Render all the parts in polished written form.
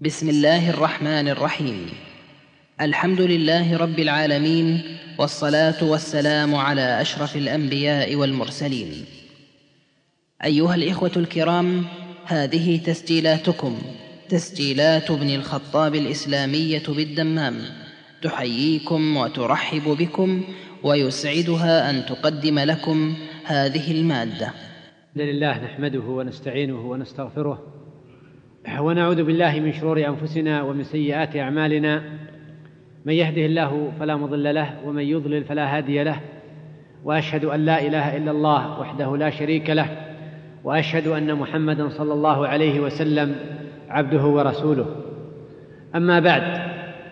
بسم الله الرحمن الرحيم. الحمد لله رب العالمين، والصلاة والسلام على أشرف الأنبياء والمرسلين. أيها الإخوة الكرام، هذه تسجيلاتكم، تسجيلات ابن الخطاب الإسلامية بالدمام، تحييكم وترحب بكم، ويسعدها أن تقدم لكم هذه المادة. الحمد لله نحمده ونستعينه ونستغفره، ونعوذ بالله من شرور أنفسنا ومن سيئات أعمالنا. من يهده الله فلا مضل له، ومن يضلل فلا هادي له. وأشهد أن لا إله إلا الله وحده لا شريك له، وأشهد أن محمدًا صلى الله عليه وسلم عبده ورسوله. أما بعد،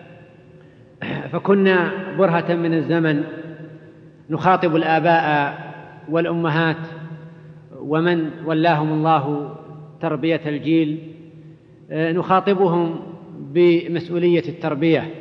فكنا برهة من الزمن نخاطب الآباء والأمهات ومن ولاهم الله تربية الجيل، نخاطبهم بمسؤولية التربية،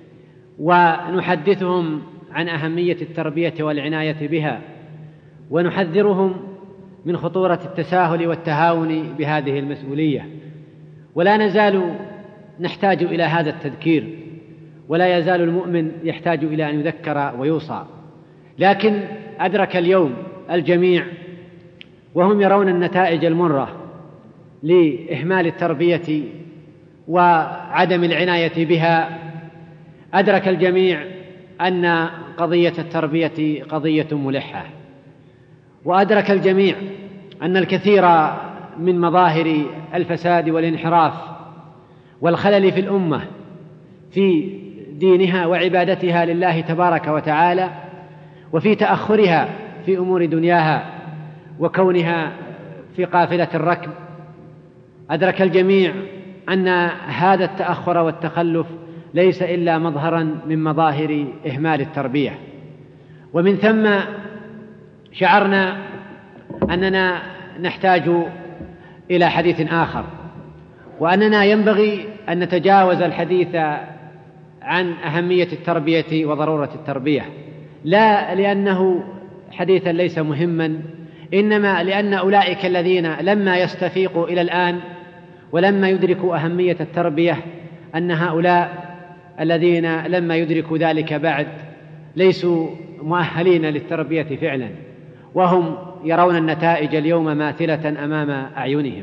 ونحدثهم عن أهمية التربية والعناية بها، ونحذرهم من خطورة التساهل والتهاون بهذه المسؤولية. ولا نزال نحتاج إلى هذا التذكير، ولا يزال المؤمن يحتاج إلى أن يذكر ويوصى. لكن أدرك اليوم الجميع وهم يرون النتائج المرة لإهمال التربية وعدم العناية بها، أدرك الجميع أن قضية التربية قضية ملحة، وأدرك الجميع أن الكثير من مظاهر الفساد والانحراف والخلل في الأمة في دينها وعبادتها لله تبارك وتعالى، وفي تأخرها في أمور دنياها وكونها في قافلة الركب، أدرك الجميع أن هذا التأخر والتخلف ليس إلا مظهراً من مظاهر إهمال التربية. ومن ثم شعرنا أننا نحتاج إلى حديث آخر، وأننا ينبغي أن نتجاوز الحديث عن أهمية التربية وضرورة التربية، لا لأنه حديثاً ليس مهماً، إنما لأن أولئك الذين لما يستفيقوا إلى الآن ولما يدركوا أهمية التربية، أن هؤلاء الذين لما يدركوا ذلك بعد ليسوا مؤهلين للتربية فعلا، وهم يرون النتائج اليوم ماثلة أمام أعينهم.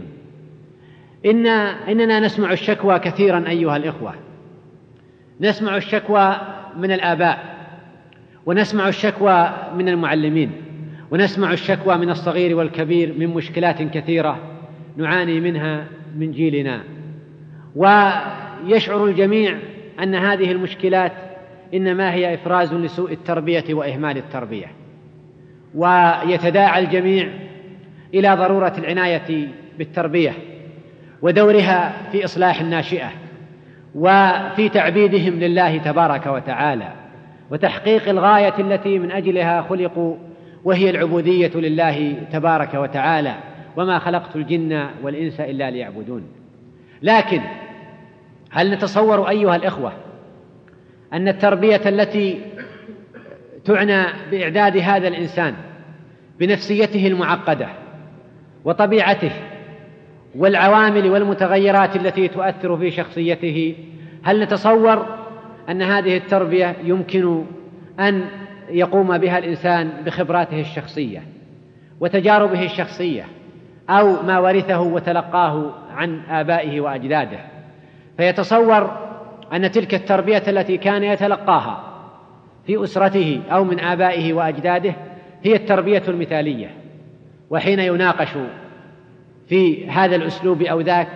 إننا نسمع الشكوى كثيرا أيها الإخوة، نسمع الشكوى من الآباء، ونسمع الشكوى من المعلمين، ونسمع الشكوى من الصغير والكبير من مشكلات كثيرة نعاني منها من جيلنا. ويشعر الجميع أن هذه المشكلات إنما هي إفراز لسوء التربية وإهمال التربية، ويتداعى الجميع إلى ضرورة العناية بالتربية ودورها في إصلاح الناشئة وفي تعبيدهم لله تبارك وتعالى وتحقيق الغاية التي من أجلها خلقوا، وهي العبودية لله تبارك وتعالى: وما خلقت الجن والإنس إلا ليعبدون. لكن هل نتصور أيها الإخوة أن التربية التي تعنى بإعداد هذا الإنسان بنفسيته المعقدة وطبيعته والعوامل والمتغيرات التي تؤثر في شخصيته، هل نتصور أن هذه التربية يمكن أن يقوم بها الإنسان بخبراته الشخصية وتجاربه الشخصية أو ما ورثه وتلقاه عن آبائه وأجداده، فيتصور أن تلك التربية التي كان يتلقاها في أسرته أو من آبائه وأجداده هي التربية المثالية؟ وحين يناقش في هذا الأسلوب أو ذاك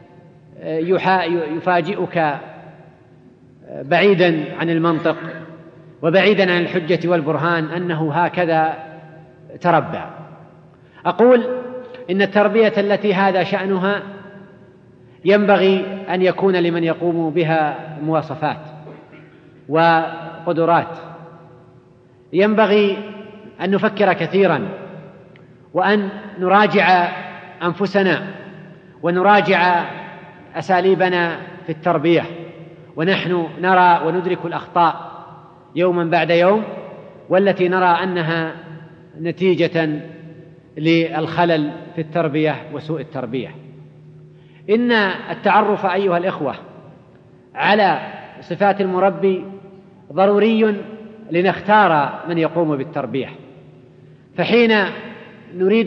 يفاجئك بعيدا عن المنطق وبعيدا عن الحجة والبرهان أنه هكذا تربى. أقول إن التربية التي هذا شأنها ينبغي أن يكون لمن يقوم بها مواصفات وقدرات. ينبغي أن نفكر كثيرا، وأن نراجع أنفسنا ونراجع أساليبنا في التربية، ونحن نرى وندرك الأخطاء يوما بعد يوم، والتي نرى أنها نتيجة للخلل في التربية وسوء التربية. إن التعرف أيها الإخوة على صفات المربي ضروري لنختار من يقوم بالتربية. فحين نريد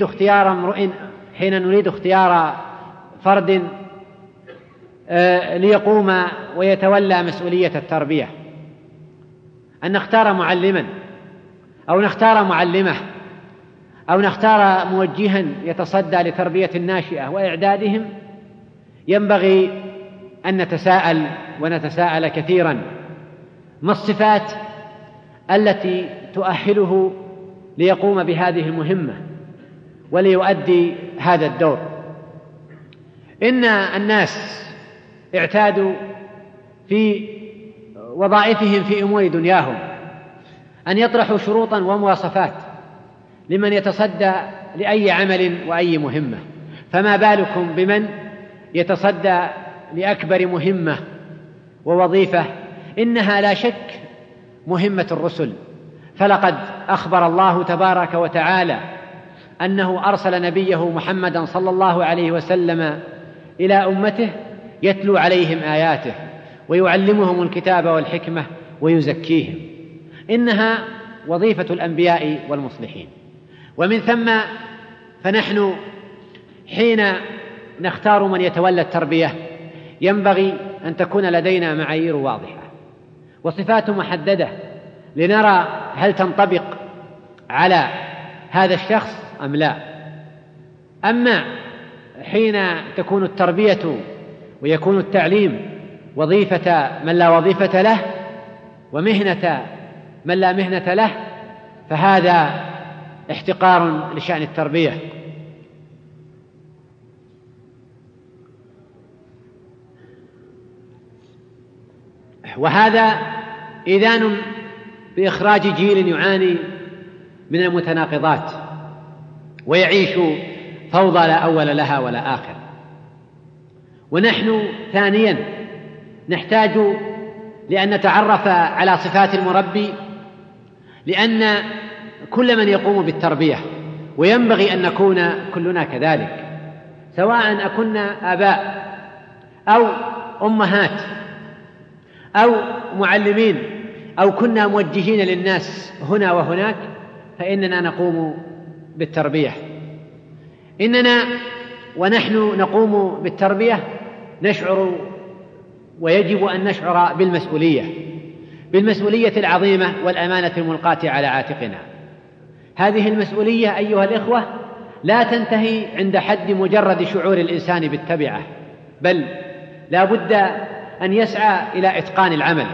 اختيار فرد ليقوم ويتولى مسؤولية التربية، أن نختار معلما أو نختار معلمة أو نختار موجها يتصدى لتربية الناشئة وإعدادهم، ينبغي أن نتساءل كثيرا: ما الصفات التي تؤهله ليقوم بهذه المهمة وليؤدي هذا الدور؟ إن الناس اعتادوا في وظائفهم في أمور دنياهم أن يطرحوا شروطا ومواصفات لمن يتصدى لأي عمل وأي مهمة، فما بالكم بمن يتصدى لأكبر مهمة ووظيفة إنها لا شك مهمة الرسل. فلقد أخبر الله تبارك وتعالى أنه أرسل نبيه محمدا صلى الله عليه وسلم إلى أمته يتلو عليهم آياته ويعلمهم الكتاب والحكمة ويزكيهم. إنها وظيفة الأنبياء والمصلحين. ومن ثم فنحن حين نختار من يتولى التربية ينبغي أن تكون لدينا معايير واضحة وصفات محددة لنرى هل تنطبق على هذا الشخص أم لا. أما حين تكون التربية ويكون التعليم وظيفة من لا وظيفة له ومهنة من لا مهنة له، فهذا احتقار لشأن التربية. وهذا إذان بإخراج جيل يعاني من المتناقضات ويعيش فوضى لا أول لها ولا آخر. ونحن ثانيا نحتاج لأن نتعرف على صفات المربي، لأن كل من يقوم بالتربية وينبغي أن نكون كلنا كذلك، سواء أكنا آباء أو أمهات أو معلمين أو كنا موجهين للناس هنا وهناك، فإننا نقوم بالتربية. إننا ونحن نقوم بالتربية نشعر ويجب أن نشعر بالمسؤولية العظيمة والأمانة الملقاة على عاتقنا. هذه المسؤولية أيها الإخوة لا تنتهي عند حد مجرد شعور الإنسان بالتبعة، بل لا بد أن يسعى إلى إتقان العمل.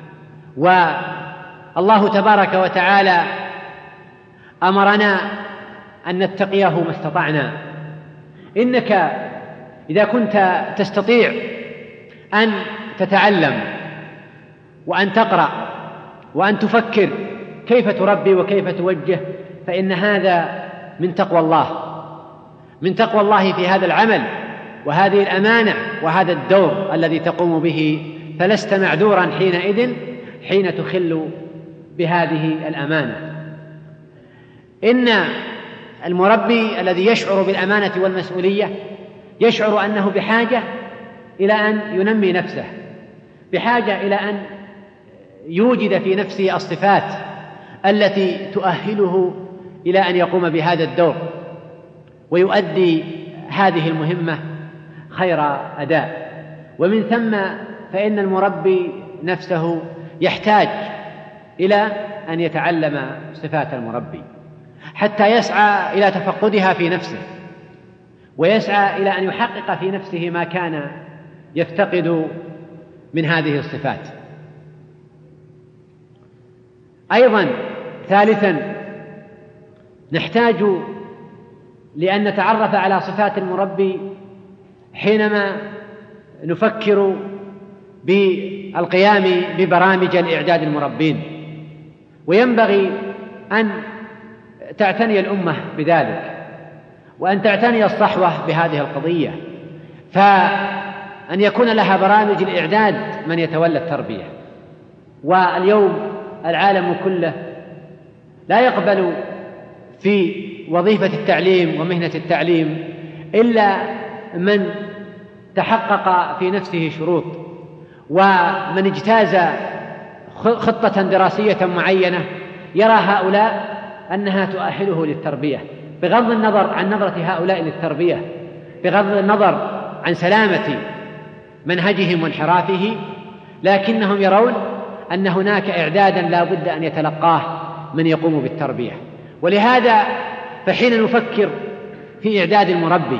والله تبارك وتعالى أمرنا أن نتقيه ما استطعنا. إنك إذا كنت تستطيع أن تتعلم وأن تقرأ وأن تفكر كيف تربي وكيف توجه، فإن هذا من تقوى الله في هذا العمل وهذه الأمانة وهذا الدور الذي تقوم به، فلست معذورا حينئذ حين تخل بهذه الأمانة. إن المربي الذي يشعر بالأمانة والمسؤولية يشعر أنه بحاجة إلى أن ينمي نفسه، بحاجة إلى أن يوجد في نفسه الصفات التي تؤهله إلى أن يقوم بهذا الدور ويؤدي هذه المهمة خير أداء. ومن ثم فإن المربي نفسه يحتاج إلى أن يتعلم صفات المربي حتى يسعى إلى تفقدها في نفسه ويسعى إلى أن يحقق في نفسه ما كان يفتقد من هذه الصفات. أيضا ثالثا نحتاج لأن نتعرف على صفات المربي حينما نفكر بالقيام ببرامج الإعداد المربين، وينبغي أن تعتني الأمة بذلك وأن تعتني الصحوة بهذه القضية، فأن يكون لها برامج الإعداد من يتولى التربية. واليوم العالم كله لا يقبل في وظيفة التعليم ومهنة التعليم إلا من تحقق في نفسه شروط، ومن اجتاز خطة دراسية معينة يرى هؤلاء أنها تؤهله للتربية، بغض النظر عن نظرة هؤلاء للتربية، بغض النظر عن سلامة منهجهم وانحرافه، لكنهم يرون أن هناك إعدادا لا بد أن يتلقاه من يقوم بالتربية. ولهذا فحين نفكر في إعداد المربي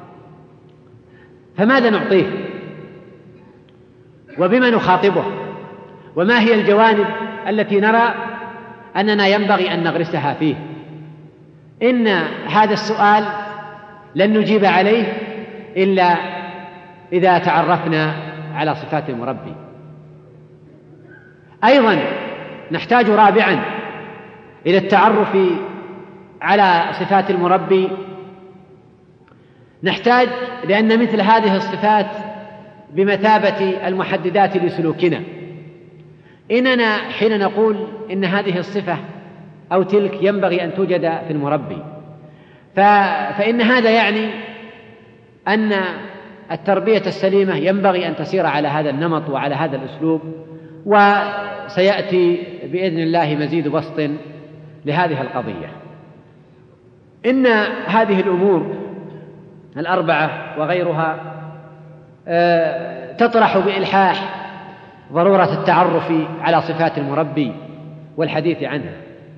فماذا نعطيه وبما نخاطبه، وما هي الجوانب التي نرى أننا ينبغي أن نغرسها فيه؟ إن هذا السؤال لن نجيب عليه إلا إذا تعرفنا على صفات المربي. أيضا نحتاج رابعا إلى التعرف على صفات المربي، نحتاج لأن مثل هذه الصفات بمثابة المحددات لسلوكنا. إننا حين نقول إن هذه الصفة أو تلك ينبغي أن توجد في المربي، فإن هذا يعني أن التربية السليمة ينبغي أن تسير على هذا النمط وعلى هذا الأسلوب، وسيأتي بإذن الله مزيد بسط لهذه القضية. إن هذه الأمور الأربعة وغيرها تطرح بإلحاح ضرورة التعرف على صفات المربي والحديث عنها.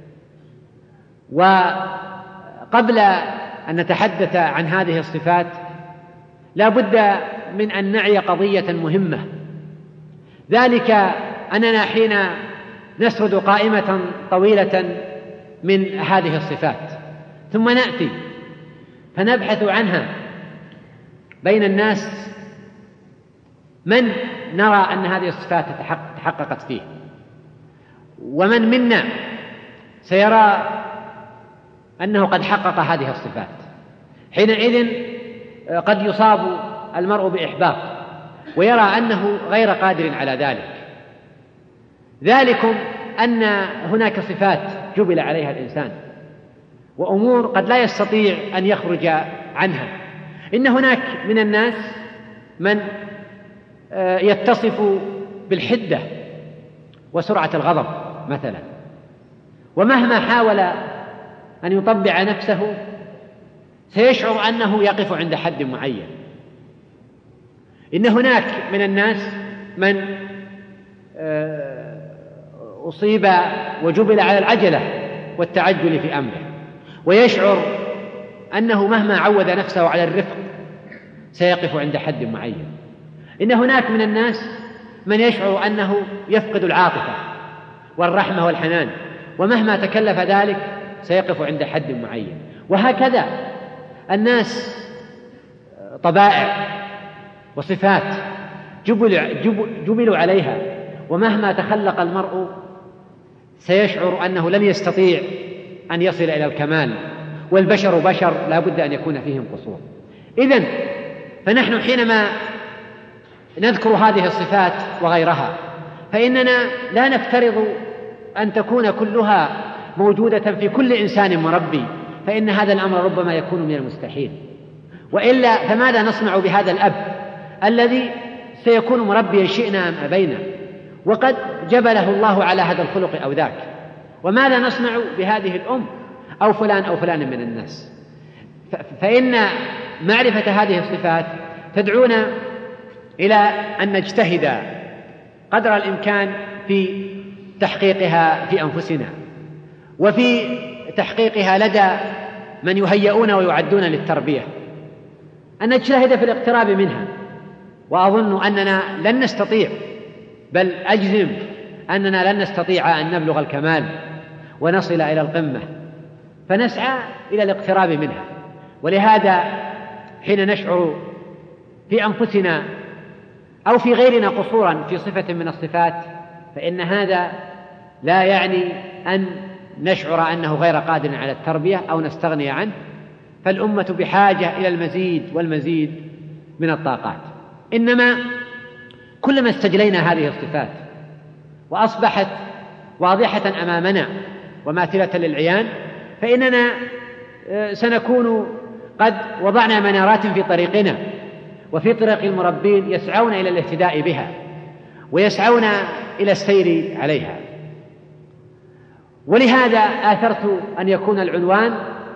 وقبل أن نتحدث عن هذه الصفات لا بد من أن نعي قضية مهمة، ذلك أننا حين نسرد قائمة طويلة من هذه الصفات ثم نأتي فنبحث عنها بين الناس من نرى أن هذه الصفات تحققت فيه، ومن منا سيرى أنه قد حقق هذه الصفات. حينئذ قد يصاب المرء بإحباط ويرى أنه غير قادر على ذلك. ذلكم أن هناك صفات جبل عليها الإنسان وأمور قد لا يستطيع أن يخرج عنها. إن هناك من الناس من يتصف بالحدة وسرعة الغضب مثلا، ومهما حاول أن يطبع نفسه سيشعر أنه يقف عند حد معين. إن هناك من الناس من أصيب وجبل على العجلة والتعجل في أمره، ويشعر أنه مهما عود نفسه على الرفق سيقف عند حد معين. إن هناك من الناس من يشعر أنه يفقد العاطفة والرحمة والحنان، ومهما تكلف ذلك سيقف عند حد معين. وهكذا الناس طبائع وصفات جبلوا عليها، ومهما تخلق المرء سيشعر أنه لن يستطيع أن يصل إلى الكمال، والبشر بشر لا بد أن يكون فيهم قصور. إذن فنحن حينما نذكر هذه الصفات وغيرها فإننا لا نفترض أن تكون كلها موجودة في كل إنسان مربي، فإن هذا الأمر ربما يكون من المستحيل. وإلا فماذا نصنع بهذا الأب الذي سيكون مربيا شئنا أم أبينا، وقد جبله الله على هذا الخلق أو ذاك؟ وماذا نصنع بهذه الأم أو فلان أو فلان من الناس؟ فإن معرفة هذه الصفات تدعونا إلى أن نجتهد قدر الإمكان في تحقيقها في أنفسنا، وفي تحقيقها لدى من يهيئون ويعدون للتربية، أن نجتهد في الاقتراب منها. وأظن أننا لن نستطيع، بل أجزم أننا لن نستطيع أن نبلغ الكمال ونصل إلى القمة، فنسعى إلى الاقتراب منها. ولهذا حين نشعر في أنفسنا أو في غيرنا قصورا في صفة من الصفات، فإن هذا لا يعني أن نشعر أنه غير قادر على التربية أو نستغني عنه، فالأمة بحاجة إلى المزيد والمزيد من الطاقات. إنما كلما استجلينا هذه الصفات وأصبحت واضحة أمامنا وماثلة للعيان، فإننا سنكون قد وضعنا منارات في طريقنا، وفي طريق المربين يسعون إلى الاهتداء بها ويسعون إلى السير عليها. ولهذا آثرت أن يكون العنوان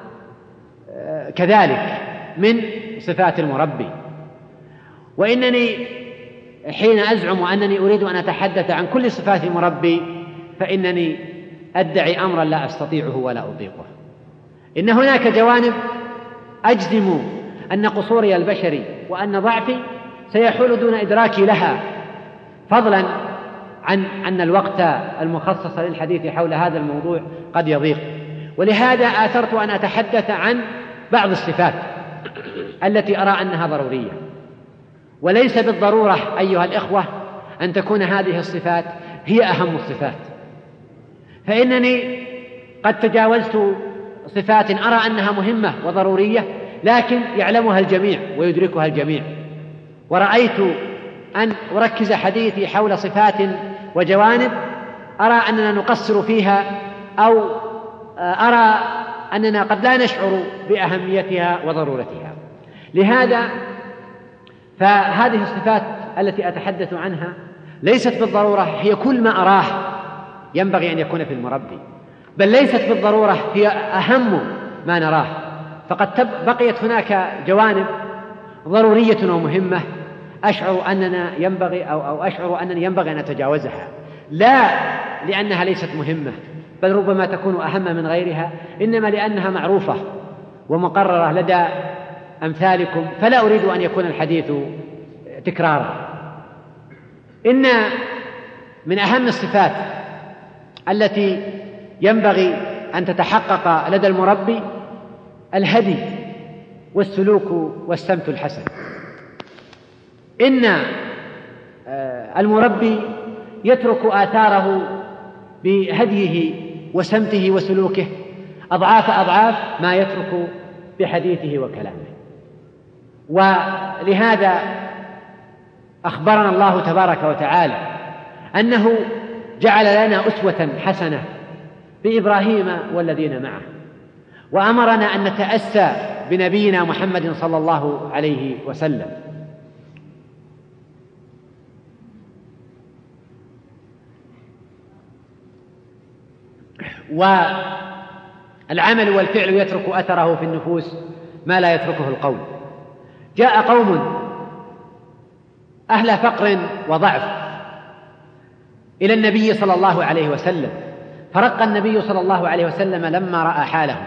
كذلك من صفات المربي. وإنني حين أزعم أنني أريد أن أتحدث عن كل صفات المربي فإنني أدعي أمرا لا أستطيعه ولا أطيقه. إن هناك جوانب أجزم أن قصوري البشري وأن ضعفي سيحول دون إدراكي لها، فضلا عن أن الوقت المخصص للحديث حول هذا الموضوع قد يضيق. ولهذا آثرت أن أتحدث عن بعض الصفات التي أرى أنها ضرورية. وليس بالضرورة أيها الإخوة أن تكون هذه الصفات هي أهم الصفات، فإنني قد تجاوزت صفات أرى أنها مهمة وضرورية لكن يعلمها الجميع ويدركها الجميع، ورأيت أن أركز حديثي حول صفات وجوانب أرى أننا نقصر فيها أو أرى أننا قد لا نشعر بأهميتها وضرورتها. لهذا فهذه الصفات التي أتحدث عنها ليست بالضرورة هي كل ما أراه ينبغي أن يكون في المربي، بل ليست بالضرورة هي أهم ما نراه، فقد بقيت هناك جوانب ضرورية ومهمة أشعر أننا ينبغي أو أشعر أنني ينبغي أن أتجاوزها، لا لأنها ليست مهمة بل ربما تكون أهم من غيرها، إنما لأنها معروفة ومقررة لدى أمثالكم، فلا أريد أن يكون الحديث تكرارا. إن من أهم الصفات التي ينبغي أن تتحقق لدى المربي الهدي والسلوك والسمت الحسن. إن المربي يترك آثاره بهديه وسمته وسلوكه أضعاف ما يترك بحديثه وكلامه. ولهذا أخبرنا الله تبارك وتعالى أنه جعل لنا أسوة حسنة بإبراهيم والذين معه، وأمرنا أن نتأسى بنبينا محمد صلى الله عليه وسلم. والعمل والفعل يترك أثره في النفوس ما لا يتركه القول. جاء قوم أهل فقر وضعف إلى النبي صلى الله عليه وسلم، فرق النبي صلى الله عليه وسلم لما رأى حالهم،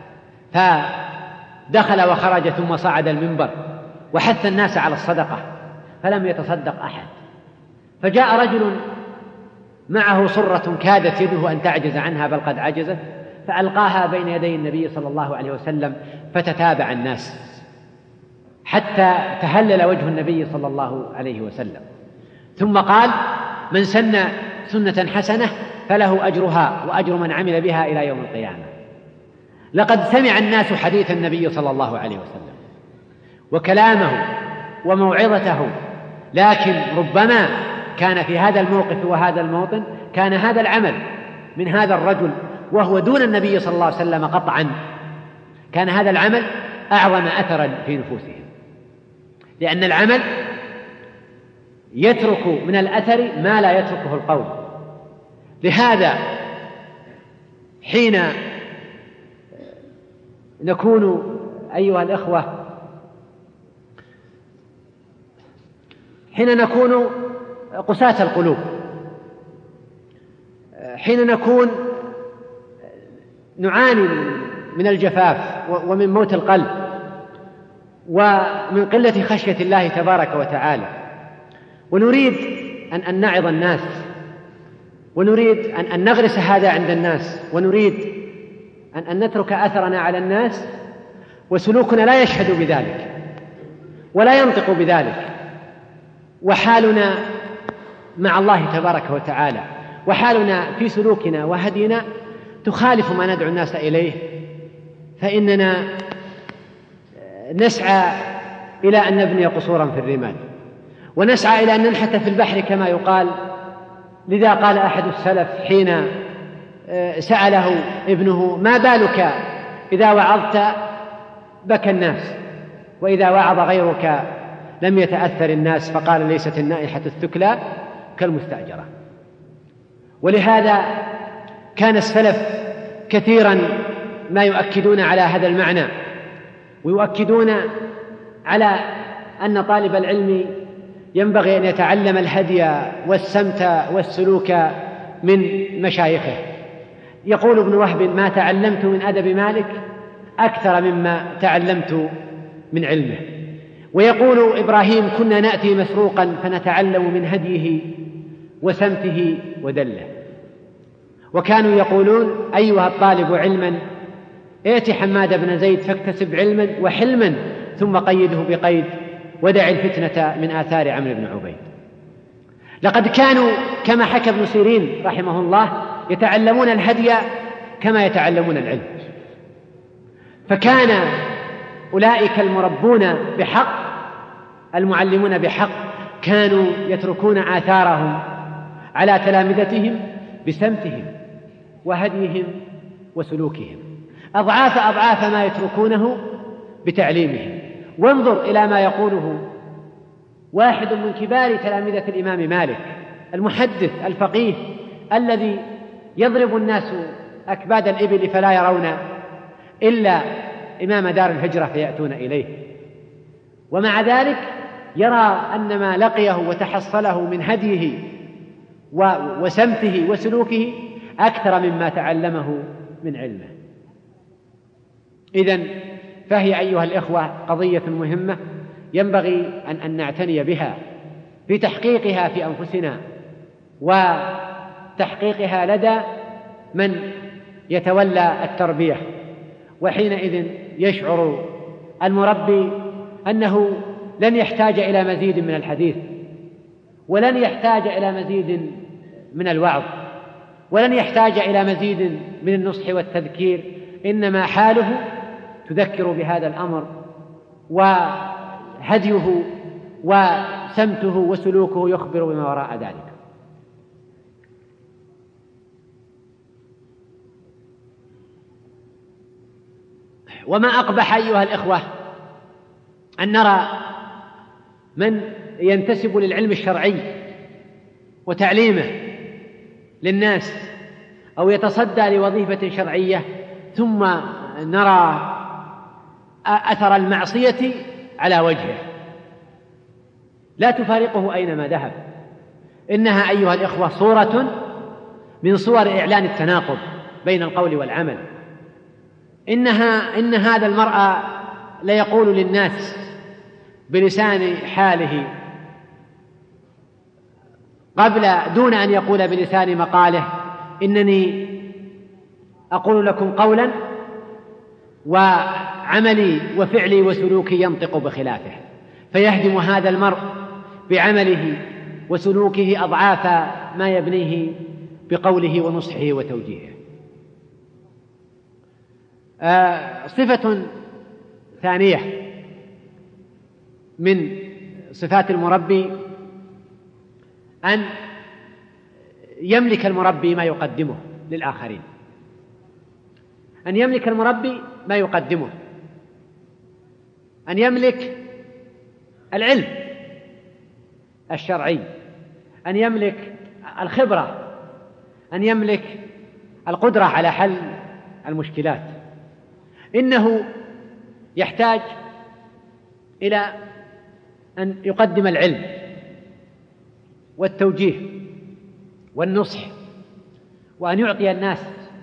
فدخل وخرج ثم صعد المنبر وحث الناس على الصدقة، فلم يتصدق أحد. فجاء رجل معه صرة كادت يده أن تعجز عنها بل قد عجزت، فألقاها بين يدي النبي صلى الله عليه وسلم، فتتابع الناس حتى تهلل وجه النبي صلى الله عليه وسلم، ثم قال: من سن سنة حسنة فله أجرها وأجر من عمل بها إلى يوم القيامة. لقد سمع الناس حديث النبي صلى الله عليه وسلم وكلامه وموعظته، لكن ربما كان في هذا الموقف وهذا الموطن كان هذا العمل من هذا الرجل وهو دون النبي صلى الله عليه وسلم قطعا، كان هذا العمل أعظم أثرا في نفوسهم، لأن العمل يترك من الأثر ما لا يتركه القول. لهذا حين نكون أيها الإخوة حين نكون قساة القلوب، حين نكون نعاني من الجفاف ومن موت القلب ومن قلة خشية الله تبارك وتعالى، ونريد أن نعظ الناس، ونريد أن نغرس هذا عند الناس، ونريد أن نترك أثرنا على الناس، وسلوكنا لا يشهد بذلك ولا ينطق بذلك، وحالنا مع الله تبارك وتعالى وحالنا في سلوكنا وهدينا تخالف ما ندعو الناس إليه، فإننا نسعى إلى أن نبني قصورا في الرمال، ونسعى إلى أن ننحت في البحر كما يقال. لذا قال أحد السلف حين سأله ابنه: ما بالك إذا وعظت بكى الناس وإذا وعظ غيرك لم يتأثر الناس فقال ليست النائحة الثكلى كالمستأجرة. ولهذا كان السلف كثيرا ما يؤكدون على هذا المعنى، ويؤكدون على أن طالب العلم ينبغي أن يتعلم الهدي والسمت والسلوك من مشايخه. يقول ابن وهب: ما تعلمت من أدب مالك أكثر مما تعلمت من علمه. ويقول إبراهيم: كنا نأتي مسروقا فنتعلم من هديه وسمته ودله. وكانوا يقولون: أيها الطالب علما ائت حماد بن زيد فاكتسب علما وحلما ثم قيده بقيد ودع الفتنة من آثار عمرو بن عبيد. لقد كانوا كما حكى ابن سيرين رحمه الله يتعلمون الهدي كما يتعلمون العلم. فكان أولئك المربون بحق المعلمون بحق كانوا يتركون آثارهم على تلامذتهم بسمتهم وهديهم وسلوكهم، أضعاف ما يتركونه بتعليمهم. وانظر إلى ما يقوله واحد من كبار تلامذة الإمام مالك، المحدث الفقيه الذي يضرب الناس أكباد الإبل فلا يرون إلا إمام دار الهجرة فيأتون إليه، ومع ذلك يرى أن ما لقيه وتحصله من هديه وسمته وسلوكه أكثر مما تعلمه من علمه. إذن فهي أيها الإخوة قضية مهمة ينبغي أن نعتني بها في تحقيقها في أنفسنا وتحقيقها لدى من يتولى التربية. وحينئذ يشعر المربي أنه لن يحتاج إلى مزيد من الحديث، ولن يحتاج إلى مزيد من الوعظ، ولن يحتاج إلى مزيد من النصح والتذكير، إنما حاله تذكر بهذا الأمر، وهديه وسمته وسلوكه يخبر بما وراء ذلك. وما أقبح أيها الإخوة أن نرى من ينتسب للعلم الشرعي وتعليمه للناس أو يتصدى لوظيفة شرعية ثم نرى أثر المعصية على وجهه لا تفارقه أينما ذهب. إنها أيها الإخوة صورة من صور إعلان التناقض بين القول والعمل. إن هذا المرء ليقول للناس بلسان حاله دون أن يقول بلسان مقاله: إنني أقول لكم قولا وعملي وفعلي وسلوكي ينطق بخلافه، فيهدم هذا المرء بعمله وسلوكه أضعاف ما يبنيه بقوله ونصحه وتوجيهه. صفة ثانية من صفات المربي أن يملك المربي ما يقدمه للآخرين، أن يملك المربي ما يقدمه، أن يملك العلم الشرعي، أن يملك الخبرة، أن يملك القدرة على حل المشكلات. إنه يحتاج إلى أن يقدم العلم والتوجيه والنصح، وأن يعطي الناس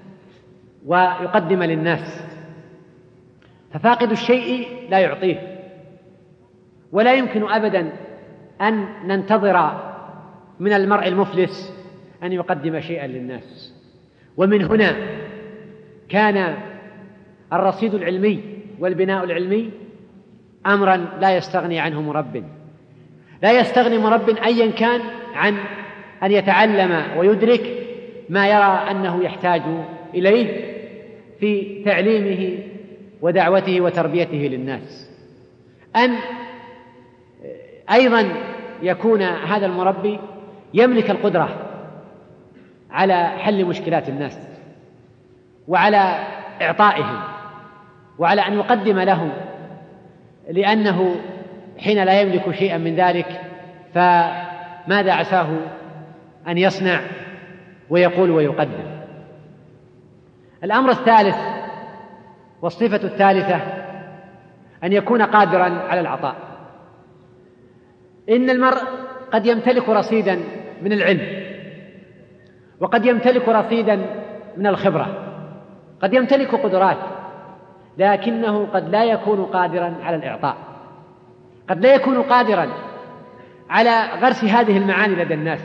ويقدم للناس. ففاقد الشيء لا يعطيه، ولا يمكن أبدا أن ننتظر من المرء المفلس أن يقدم شيئا للناس. ومن هنا كان الرصيد العلمي والبناء العلمي أمرا لا يستغني عنه مرب، لا يستغني مرب أيا كان عن أن يتعلم ويدرك ما يرى أنه يحتاج إليه في تعليمه ودعوته وتربيته للناس. أن أيضا يكون هذا المربي يملك القدرة على حل مشكلات الناس وعلى إعطائهم وعلى أن يقدم لهم، لأنه حين لا يملك شيئا من ذلك فماذا عساه أن يصنع ويقول ويقدم؟ الأمر الثالث والصفة الثالثة أن يكون قادرا على العطاء. إن المرء قد يمتلك رصيدا من العلم، وقد يمتلك رصيدا من الخبرة، قد يمتلك قدرات، لكنه قد لا يكون قادرا على الإعطاء، قد لا يكون قادرا على غرس هذه المعاني لدى الناس.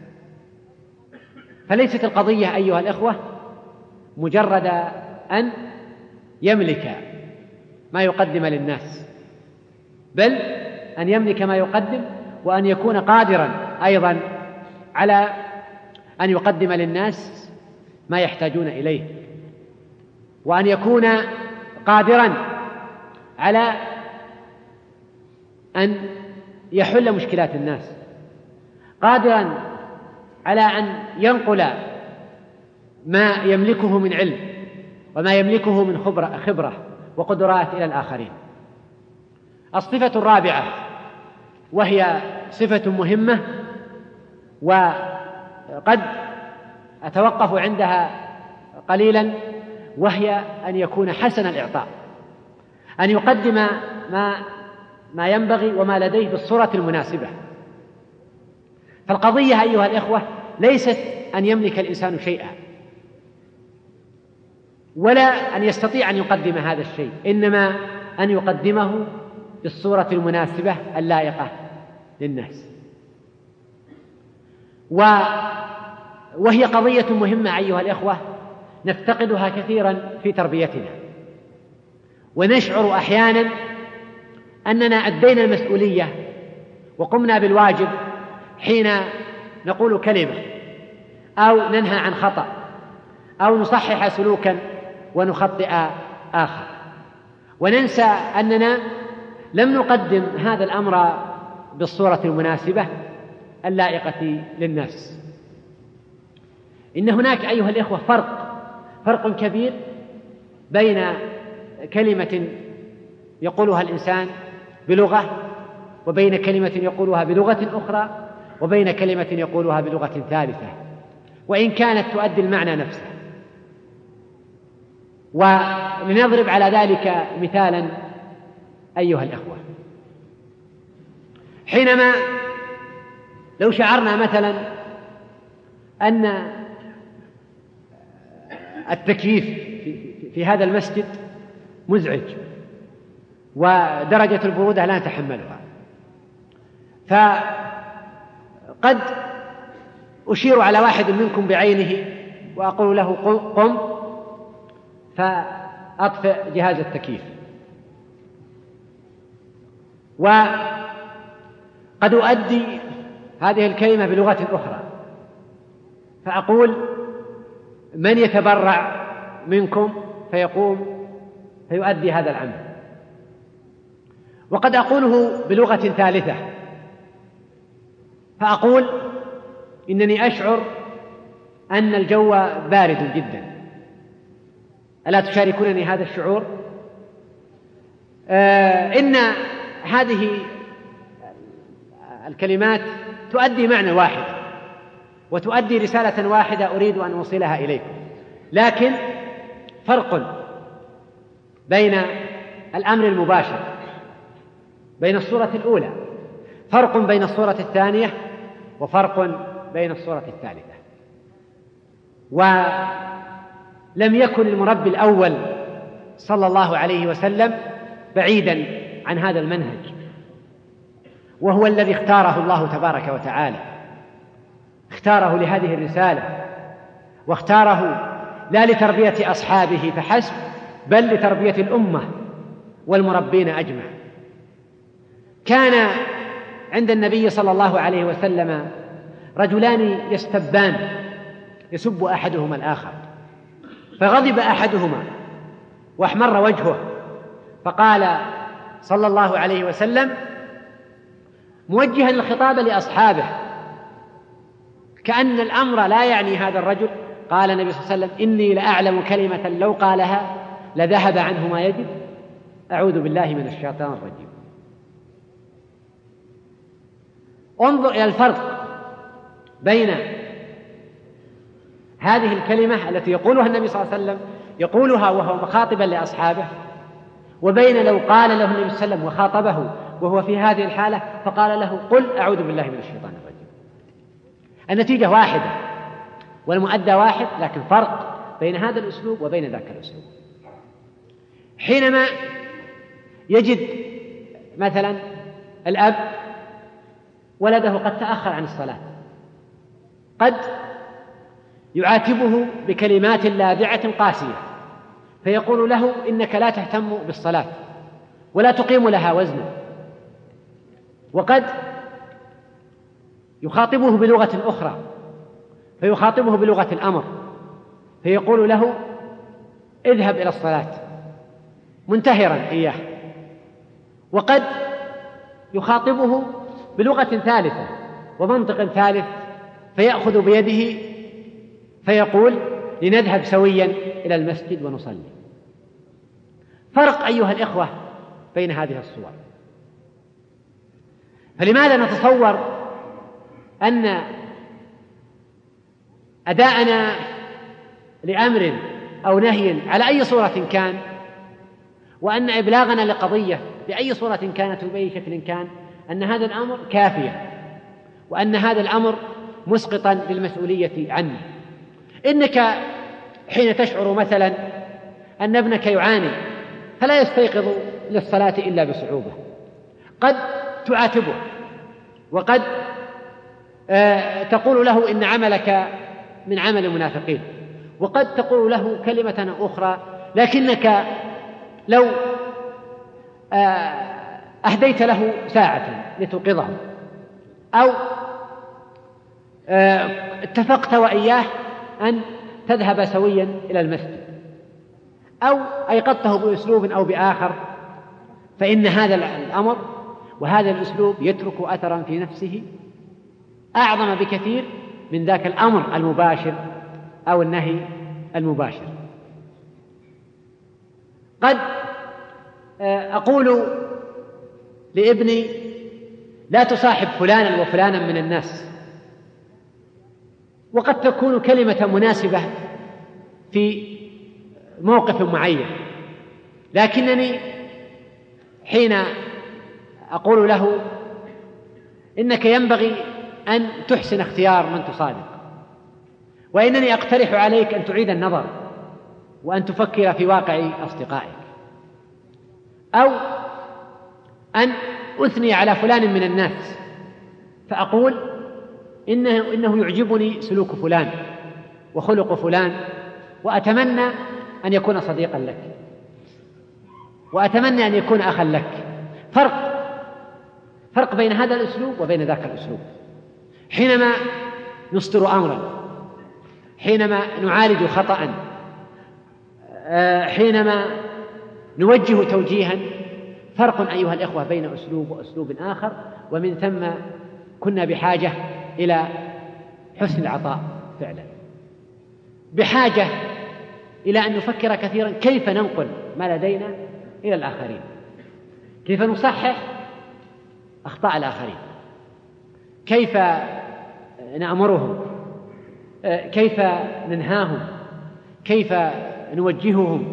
فليست القضية أيها الإخوة مجرد أن يملك ما يقدم للناس، بل أن يملك ما يقدم وأن يكون قادرا أيضا على أن يقدم للناس ما يحتاجون إليه، وأن يكون قادرا على أن يحل مشكلات الناس، قادرا على أن ينقل ما يملكه من علم وما يملكه من خبرة وقدرات إلى الآخرين. الصفة الرابعة، وهي صفة مهمة وقد أتوقف عندها قليلا، وهي أن يكون حسن الإعطاء، أن يقدم ما ينبغي وما لديه بالصورة المناسبة. فالقضية أيها الإخوة ليست أن يملك الإنسان شيئا ولا أن يستطيع أن يقدم هذا الشيء، إنما أن يقدمه بالصورة المناسبة اللائقة للناس. وهي قضية مهمة أيها الإخوة نفتقدها كثيرا في تربيتنا، ونشعر أحيانا أننا أدينا المسؤولية وقمنا بالواجب حين نقول كلمة أو ننهى عن خطأ أو نصحح سلوكا ونخطئ آخر، وننسى أننا لم نقدم هذا الأمر بالصورة المناسبة اللائقة للناس. إن هناك أيها الإخوة فرق كبير بين كلمة يقولها الإنسان بلغة، وبين كلمة يقولها بلغة أخرى، وبين كلمة يقولها بلغة ثالثة، وإن كانت تؤدي المعنى نفسه. ولنضرب على ذلك مثالا أيها الإخوة، حينما لو شعرنا مثلا أن التكييف في هذا المسجد مزعج ودرجة البرودة لا نتحملها، فقد أشير على واحد منكم بعينه وأقول له قم فأطفئ جهاز التكييف، وقد أؤدي هذه الكلمة بلغة أخرى فأقول من يتبرع منكم فيقوم فيؤدي هذا العمل، وقد أقوله بلغة ثالثة فأقول إنني أشعر أن الجو بارد جدا، ألا تشاركونني هذا الشعور؟ إن هذه الكلمات تؤدي معنى واحد وتؤدي رسالة واحدة أريد أن أوصلها إليكم، لكن فرق بين الأمر المباشر بين الصورة الأولى، فرق بين الصورة الثانية، وفرق بين الصورة الثالثة. ولم يكن المربي الأول صلى الله عليه وسلم بعيدا عن هذا المنهج، وهو الذي اختاره الله تبارك وتعالى، اختاره لهذه الرسالة، واختاره لا لتربية أصحابه فحسب بل لتربية الأمة والمربين أجمع. كان عند النبي صلى الله عليه وسلم رجلان يستبان يسب أحدهما الآخر، فغضب أحدهما واحمر وجهه، فقال صلى الله عليه وسلم موجها الخطاب لأصحابه كأن الأمر لا يعني هذا الرجل، قال النبي صلى الله عليه وسلم إني لأعلم كلمة لو قالها لذهب عنه ما يجب، أعوذ بالله من الشيطان الرجيم. انظر إلى الفرق بين هذه الكلمة التي يقولها النبي صلى الله عليه وسلم يقولها وهو مخاطبا لأصحابه، وبين لو قال له النبي صلى الله عليه وسلم وخاطبه وهو في هذه الحالة فقال له قل أعوذ بالله من الشيطان الرجيم. النتيجة واحدة والمؤدى واحد، لكن فرق بين هذا الأسلوب وبين ذاك الأسلوب. حينما يجد مثلا الأب ولده قد تأخر عن الصلاة، قد يعاتبه بكلمات لاذعة قاسية فيقول له إنك لا تهتم بالصلاة ولا تقيم لها وزنا، وقد يخاطبه بلغة أخرى فيخاطبه بلغة الأمر فيقول له اذهب إلى الصلاة منتهرا إياه، وقد يخاطبه بلغة ثالثة ومنطق ثالث فيأخذ بيده فيقول لنذهب سويا إلى المسجد ونصلي. فرق أيها الإخوة بين هذه الصور. فلماذا نتصور أن أداءنا لأمر أو نهي على أي صورة كان، وأن إبلاغنا لقضية بأي صورة كانت وبأي شكل كان، أن هذا الأمر كافية، وأن هذا الأمر مسقطا للمسؤولية عنه؟ إنك حين تشعر مثلا أن ابنك يعاني فلا يستيقظ للصلاة إلا بصعوبة، قد تعاتبه، وقد تقول له إن عملك من عمل المنافقين، وقد تقول له كلمة أخرى، لكنك لو أهديت له ساعة لتوقظه أو اتفقت وإياه أن تذهب سويا إلى المسجد أو أيقظته بأسلوب أو بآخر، فإن هذا الأمر وهذا الأسلوب يترك أثرا في نفسه أعظم بكثير من ذاك الأمر المباشر أو النهي المباشر. قد أقول لابني لا تصاحب فلانا وفلانا من الناس، وقد تكون كلمة مناسبة في موقف معين، لكنني حين أقول له إنك ينبغي أن تحسن اختيار من تصادق، وإنني أقترح عليك أن تعيد النظر وأن تفكر في واقع أصدقائك، أو أن أثني على فلان من الناس فأقول إنه يعجبني سلوك فلان وخلق فلان، وأتمنى أن يكون صديقا لك، وأتمنى أن يكون أخا لك. فرق بين هذا الأسلوب وبين ذاك الأسلوب. حينما نصدر أمرا، حينما نعالج خطأ، حينما نوجه توجيها، فرق أيها الإخوة بين أسلوب وأسلوب آخر، ومن ثم كنا بحاجة إلى حسن العطاء فعلا، بحاجة إلى أن نفكر كثيرا كيف ننقل ما لدينا إلى الآخرين، كيف نصحح أخطاء الآخرين، كيف نأمرهم، كيف ننهاهم، كيف نوجههم.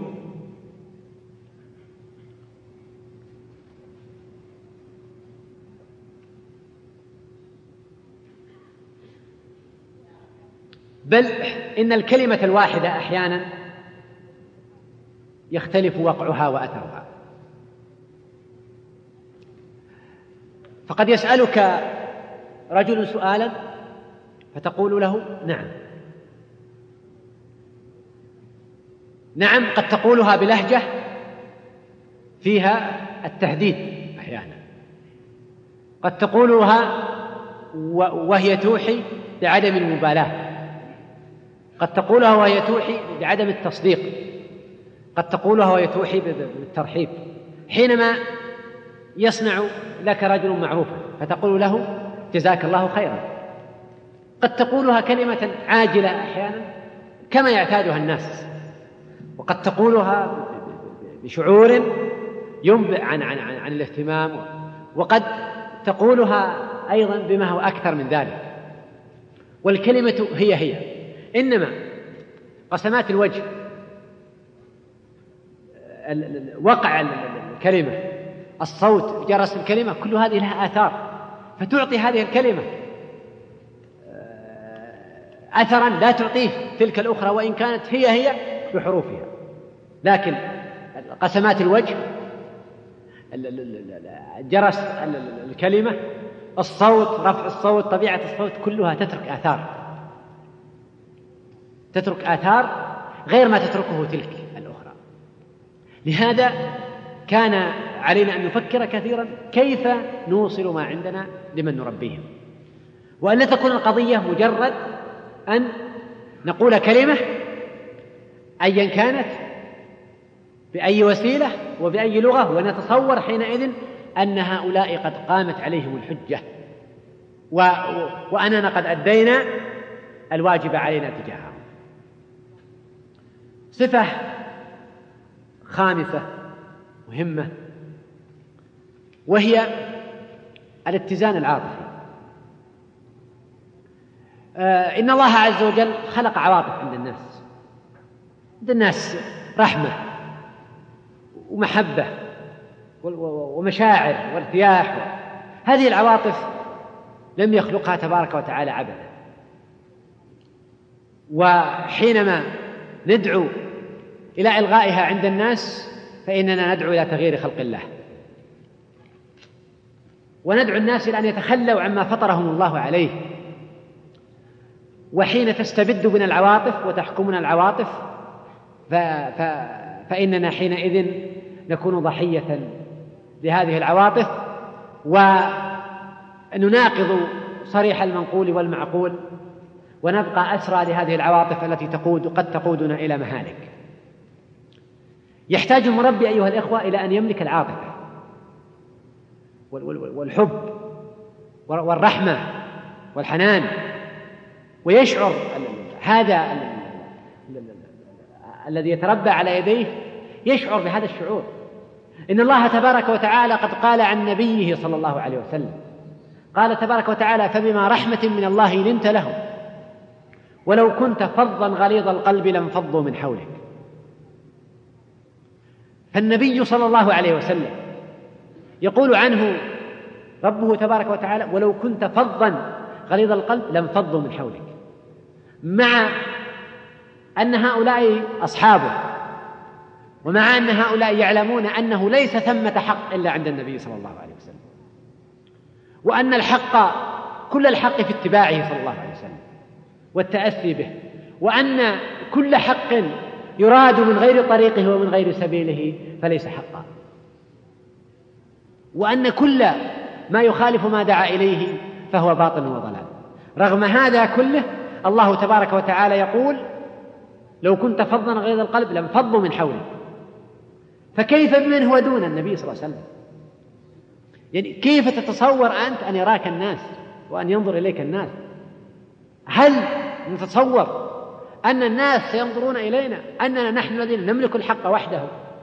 بل إن الكلمة الواحدة أحيانا يختلف وقعها وأثرها. فقد يسألك رجل سؤالا فتقول له نعم، قد تقولها بلهجة فيها التهديد، أحيانا قد تقولها وهي توحي بعدم المبالاة، قد تقولها وهي توحي بعدم التصديق، قد تقولها وهي توحي بالترحيب. حينما يصنع لك رجل معروفا فتقول له جزاك الله خيرا، قد تقولها كلمة عاجلة أحيانا كما يعتادها الناس، وقد تقولها بشعور ينبئ عن الاهتمام، وقد تقولها أيضا بما هو أكثر من ذلك. والكلمة هي إنما قسمات الوجه، وقع الكلمة، الصوت، جرس الكلمة، كل هذه لها آثار، فتعطي هذه الكلمة أثرا لا تعطيه تلك الأخرى وإن كانت هي بحروفها. لكن قسمات الوجه، جرس الكلمة، الصوت، رفع الصوت، طبيعة الصوت، كلها تترك آثار غير ما تتركه تلك الأخرى. لهذا كان علينا أن نفكر كثيرا كيف نوصل ما عندنا لمن نربيهم، وأن لا تكون القضية مجرد أن نقول كلمة أيا كانت بأي وسيلة وبأي لغة، ونتصور حينئذ أن هؤلاء قد قامت عليهم الحجة وأننا قد أدينا الواجب علينا تجاههم. صفة خامسة مهمة وهي الاتزان العاطفي. إن الله عز وجل خلق عواطف عند الناس رحمة ومحبة ومشاعر وارتياح. هذه العواطف لم يخلقها تبارك وتعالى عبثا، وحينما ندعو إلى إلغائها عند الناس فإننا ندعو إلى تغيير خلق الله، وندعو الناس إلى أن يتخلوا عما فطرهم الله عليه. وحين تستبد بنا العواطف وتحكمنا العواطف فإننا حينئذ نكون ضحية لهذه العواطف، ونناقض صريح المنقول والمعقول، ونبقى أسرى لهذه العواطف التي قد تقودنا إلى مهالك. يحتاج المربي أيها الإخوة إلى أن يملك العاطفة والحب والرحمة والحنان، ويشعر هذا الذي يتربى على يديه يشعر بهذا الشعور. إن الله تبارك وتعالى قد قال عن نبيه صلى الله عليه وسلم، قال تبارك وتعالى: فبما رحمة من الله لنت لهم ولو كنت فظا غليظ القلب لانفضوا من حولك. فالنبي صلى الله عليه وسلم يقول عنه ربه تبارك وتعالى: ولو كنت فظا غليظ القلب لانفضوا من حولك، مع أن هؤلاء أصحابه، ومع أن هؤلاء يعلمون أنه ليس ثمة حق إلا عند النبي صلى الله عليه وسلم، وأن الحق كل الحق في اتباعه صلى الله عليه وسلم والتأسي به، وأن كل حق يراد من غير طريقه ومن غير سبيله فليس حقا، وأن كل ما يخالف ما دعا إليه فهو باطل وضلال. رغم هذا كله الله تبارك وتعالى يقول: لو كنت فظا غليظ القلب لانفضوا من حولك. فكيف بمن هو دون النبي صلى الله عليه وسلم؟ يعني كيف تتصور أنت أن يراك الناس وأن ينظر إليك الناس؟ هل نتصور أن الناس سينظرون إلينا أننا نحن الذين نملك الحق وحده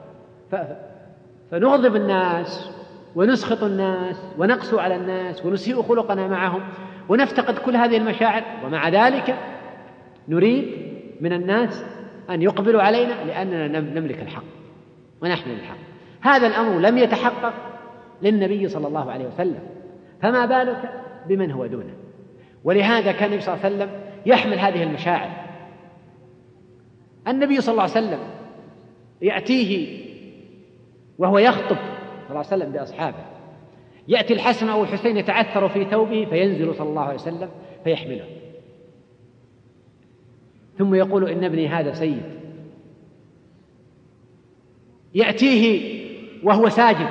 فنغضب الناس ونسخط الناس ونقسو على الناس ونسيء خلقنا معهم ونفتقد كل هذه المشاعر، ومع ذلك نريد من الناس أن يقبلوا علينا لأننا نملك الحق ونحمل الحق؟ هذا الأمر لم يتحقق للنبي صلى الله عليه وسلم، فما بالك بمن هو دونه؟ ولهذا كان النبي صلى الله عليه وسلم يحمل هذه المشاعر. النبي صلى الله عليه وسلم يأتيه وهو يخطب صلى الله عليه وسلم بأصحابه، يأتي الحسن أو الحسين يتعثر في ثوبه فينزل صلى الله عليه وسلم فيحمله، ثم يقول: إن ابني هذا سيد. يأتيه وهو ساجد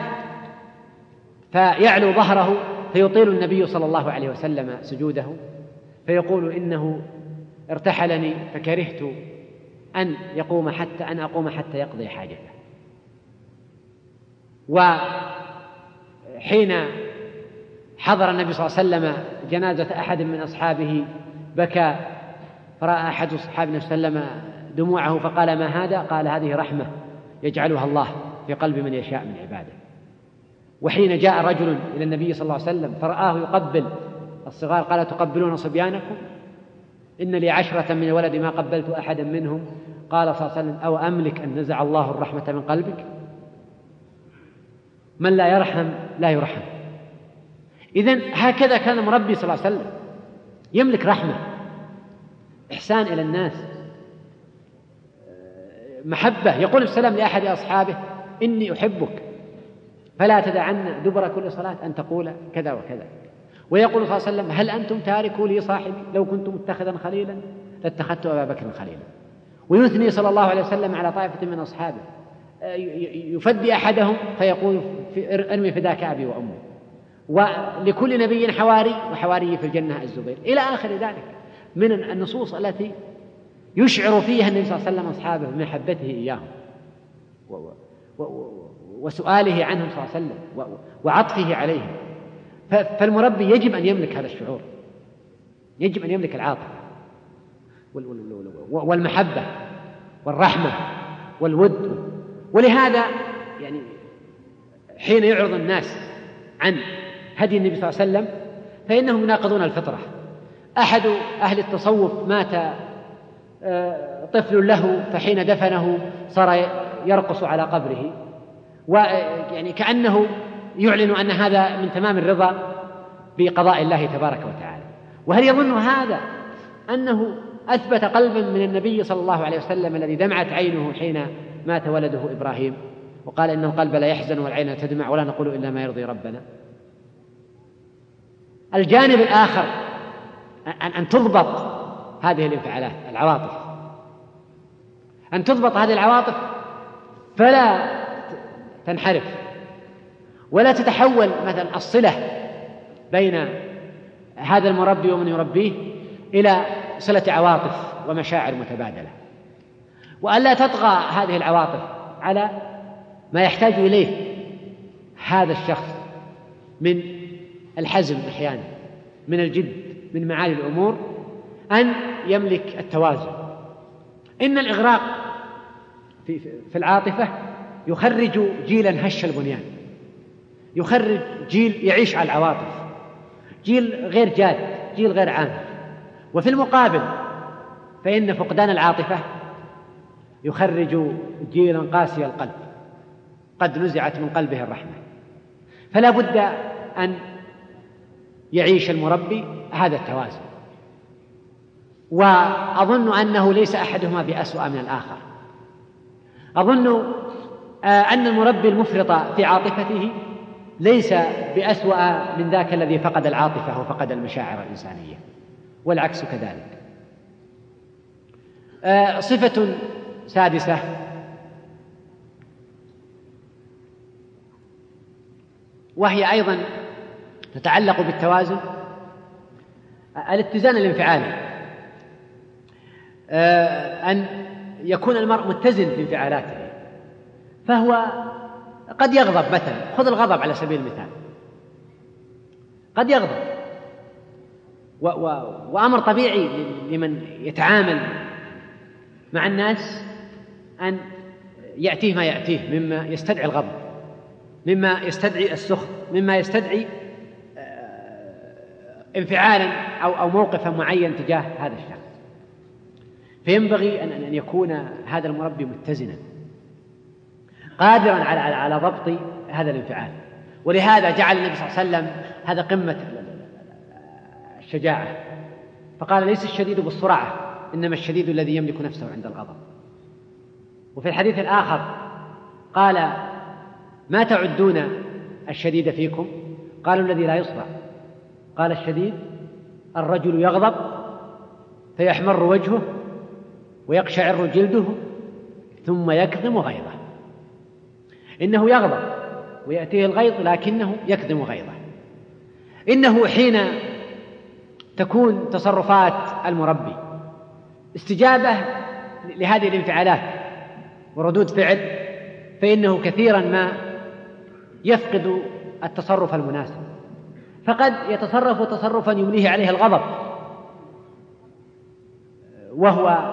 فيعلو ظهره فيطيل النبي صلى الله عليه وسلم سجوده، فيقول: إنه ارتحلني فكرهت أن أقوم حتى يقضي حاجته. وحين حضر النبي صلى الله عليه وسلم جنازة أحد من أصحابه بكى، فرأى أحد أصحابه صلى الله عليه وسلم دموعه فقال: ما هذا؟ قال: هذه رحمة يجعلها الله في قلب من يشاء من عباده. وحين جاء رجل إلى النبي صلى الله عليه وسلم فرآه يقبل الصغار قال: تقبلون صبيانكم؟ إن لي 10 من الولد ما قبلت أحدا منهم. قال صلى الله عليه وسلم: أو أملك أن نزع الله الرحمة من قلبك؟ من لا يرحم لا يرحم. إذن هكذا كان المربي صلى الله عليه وسلم، يملك رحمة، إحسان إلى الناس، محبة. يقول السلام لأحد أصحابه: إني أحبك فلا تدعن دبر كل صلاة أن تقول كذا وكذا. ويقول صلى الله عليه وسلم: هل أنتم تاركوا لي صاحبي؟ لو كنت متخذا خليلا لاتخذت أبا بكر خليلا. ويثني صلى الله عليه وسلم على طائفة من أصحابه، يفدي أحدهم فيقول: ارمي فداك أبي وأمي. ولكل نبي حواري، وحواري في الجنة الزبير، إلى آخر ذلك من النصوص التي يشعر فيها النبي صلى الله عليه وسلم أصحابه بمحبته إياهم وسؤاله عنهم صلى الله عليه وسلم وعطفه عليهم. فالمربي يجب أن يملك هذا الشعور، يجب أن يملك العاطفة والمحبة والرحمة والود. ولهذا يعني حين يعرض الناس عن هدي النبي صلى الله عليه وسلم فإنهم يناقضون الفطرة. أحد أهل التصوف مات طفل له، فحين دفنه صار يرقص على قبره، ويعني كأنه يعلن أن هذا من تمام الرضا بقضاء الله تبارك وتعالى. وهل يظن هذا أنه أثبت قلبا من النبي صلى الله عليه وسلم الذي دمعت عينه حين مات ولده إبراهيم، وقال: إن القلب لا يحزن والعين تدمع ولا نقول إلا ما يرضي ربنا؟ الجانب الآخر أن تضبط هذه الانفعالات، العواطف، أن تضبط هذه العواطف فلا تنحرف ولا تتحول مثلا الصلة بين هذا المربي ومن يربيه إلى صلة عواطف ومشاعر متبادلة، وألا تطغى هذه العواطف على ما يحتاج إليه هذا الشخص من الحزم أحيانا، من الجد، من معالي الأمور، أن يملك التوازن. إن الإغراق في العاطفة يخرج جيلا هش البنيان، يخرج جيل يعيش على العواطف، جيل غير جاد، جيل غير عامل. وفي المقابل فإن فقدان العاطفة يخرج جيلا قاسي القلب قد نزعت من قلبه الرحمة. فلا بد أن يعيش المربي هذا التوازن. وأظن أنه ليس أحدهما بأسوأ من الآخر. أظن أن المربي المفرط في عاطفته ليس بأسوأ من ذاك الذي فقد العاطفة وفقد المشاعر الإنسانية، والعكس كذلك. صفة سادسة وهي أيضا تتعلق بالتوازن، الاتزان الانفعالي، أن يكون المرء متزن في انفعالاته. فهو قد يغضب مثلا، خذ الغضب على سبيل المثال، قد يغضب، وأمر طبيعي لمن يتعامل مع الناس أن يأتيه ما يأتيه مما يستدعي الغضب، مما يستدعي السخط، مما يستدعي انفعالا أو موقفا معين تجاه هذا الشخص. فينبغي أن يكون هذا المربي متزنا قادرا على ضبط هذا الانفعال. ولهذا جعل النبي صلى الله عليه وسلم هذا قمة الشجاعة، فقال: ليس الشديد بالسرعة، إنما الشديد الذي يملك نفسه عند الغضب. وفي الحديث الآخر قال: ما تعدون الشديد فيكم؟ قالوا: الذي لا يصرع. قال: الشديد الرجل يغضب فيحمر وجهه ويقشعر جلده ثم يكظم غيظه. إنه يغضب ويأتيه الغيظ لكنه يكظم غيظه. إنه حين تكون تصرفات المربي استجابة لهذه الانفعالات وردود فعل، فإنه كثيرا ما يفقد التصرف المناسب، فقد يتصرف تصرفا يمليه عليه الغضب، وهو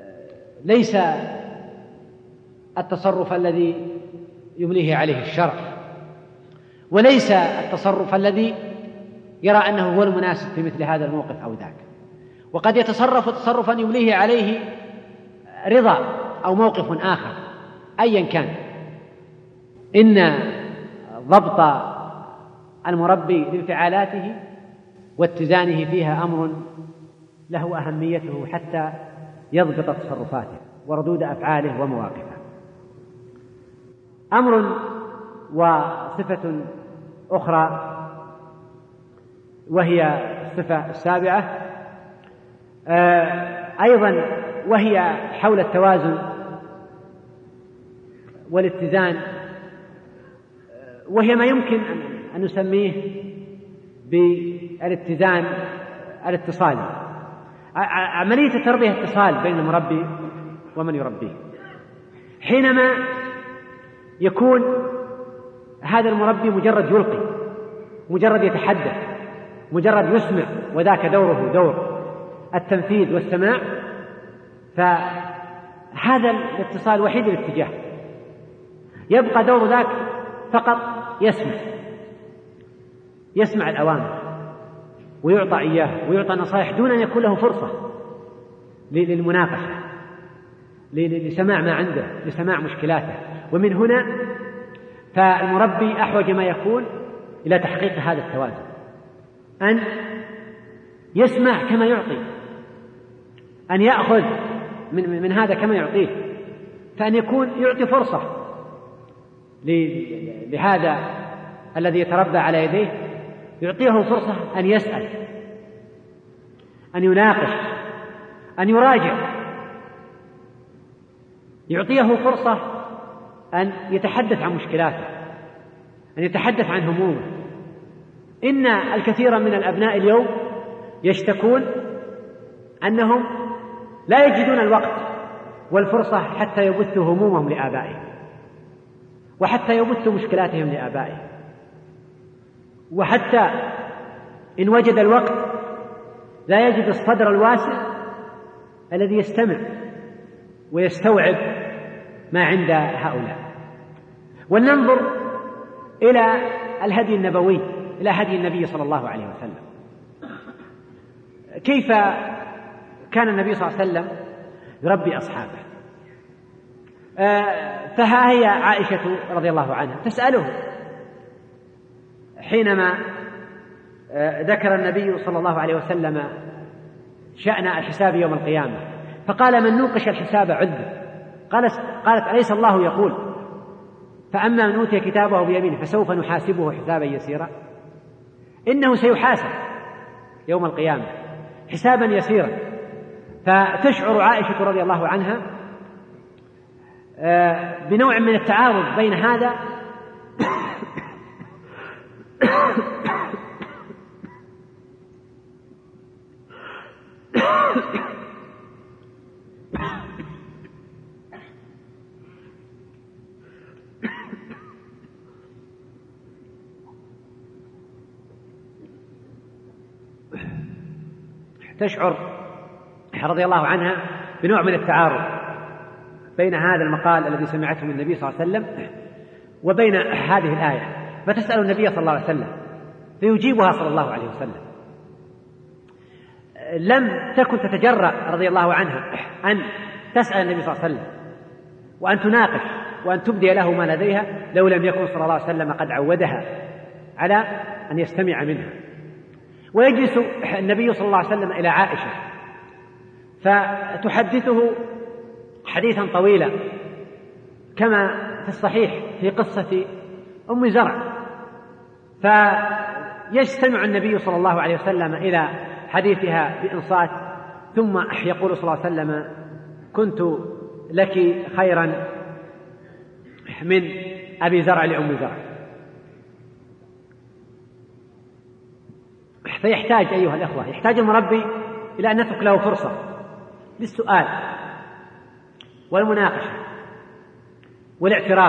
ليس التصرف الذي يمليه عليه الشرع. وليس التصرف الذي يرى أنه هو المناسب في مثل هذا الموقف أو ذاك. وقد يتصرف تصرفا يوليه عليه رضا أو موقف آخر أيا كان. إن ضبط المربي لانفعالاته واتزانه فيها أمر له أهميته حتى يضبط تصرفاته وردود أفعاله ومواقفه. أمر وصفة أخرى وهي الصفة السابعة أيضا، وهي حول التوازن والاتزان، وهي ما يمكن أن نسميه بالاتزان الاتصالي. عملية التربية اتصال بين المربي ومن يربيه. حينما يكون هذا المربي مجرد يلقي، مجرد يتحدث، مجرد يسمع، وذاك دوره دور التنفيذ والسماع، فهذا الاتصال وحيد الاتجاه. يبقى دور ذاك فقط يسمع الأوامر ويعطى إياه ويعطى نصائح دون أن يكون له فرصة للمناقشة، لسماع ما عنده، لسماع مشكلاته. ومن هنا فالمربي أحوج ما يكون إلى تحقيق هذا التوازن، أن يسمع كما يعطي، أن يأخذ من هذا كما يعطيه، فأن يكون يعطي فرصة لهذا الذي يتربى على يديه، يعطيه فرصة أن يسأل، أن يناقش، أن يراجع، يعطيه فرصة أن يتحدث عن مشكلاته، أن يتحدث عن همومه. إن الكثير من الأبناء اليوم يشتكون أنهم لا يجدون الوقت والفرصة حتى يبثوا همومهم لآبائهم، وحتى يبثوا مشكلاتهم لآبائهم، وحتى إن وجد الوقت لا يجد الصدر الواسع الذي يستمع ويستوعب ما عند هؤلاء. ولننظر إلى الهدي النبوي، إلى هدي النبي صلى الله عليه وسلم. كيف كان النبي صلى الله عليه وسلم يربي أصحابه؟ فها هي عائشة رضي الله عنها تسأله حينما ذكر النبي صلى الله عليه وسلم شأن الحساب يوم القيامة، فقال: من نوقش الحساب عذب. قالت: أليس الله يقول: فأما من أوتي كتابه بيمينه فسوف نحاسبه حسابا يسيرا؟ إنه سيحاسب يوم القيامة حسابا يسيرا. فتشعر عائشة رضي الله عنها بنوع من التعارض بين هذا تشعر رضي الله عنها بنوع من التعارض بين هذا المقال الذي سمعته من النبي صلى الله عليه وسلم وبين هذه الآية، فتسأل النبي صلى الله عليه وسلم فيجيبها صلى الله عليه وسلم. لم تكن تتجرأ رضي الله عنها أن تسأل النبي صلى الله عليه وسلم وأن تناقش وأن تبدي له ما لديها لو لم يكن صلى الله عليه وسلم قد عودها على أن يستمع منها. ويجلس النبي صلى الله عليه وسلم إلى عائشة فتحدثه حديثا طويلا كما في الصحيح في قصة أم زرع، فيستمع النبي صلى الله عليه وسلم إلى حديثها بإنصات، ثم يقول صلى الله عليه وسلم: كنت لك خيرا من أبي زرع لأم زرع. فيحتاج أيها الأخوة، يحتاج المربي إلى أن نترك له فرصة للسؤال والمناقشة والاعتراف.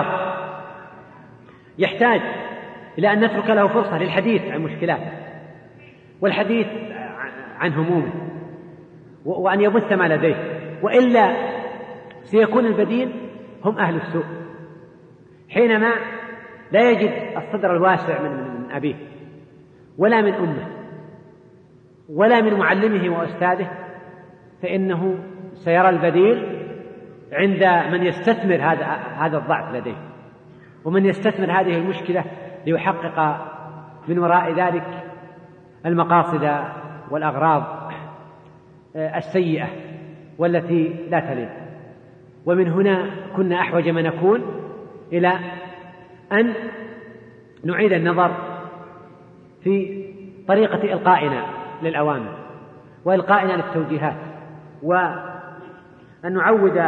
يحتاج إلى أن نترك له فرصة للحديث عن مشكلاته والحديث عن همومه وأن يبث ما لديه، وإلا سيكون البديل هم أهل السوء. حينما لا يجد الصدر الواسع من أبيه ولا من أمه ولا من معلمه وأستاذه، فإنه سيرى البديل عند من يستثمر هذا الضعف لديه، ومن يستثمر هذه المشكلة ليحقق من وراء ذلك المقاصد والأغراض السيئة والتي لا تليق. ومن هنا كنا أحوج ما نكون إلى أن نعيد النظر في طريقة إلقائنا للأوامر وإلقائنا للتوجيهات، وأن نعود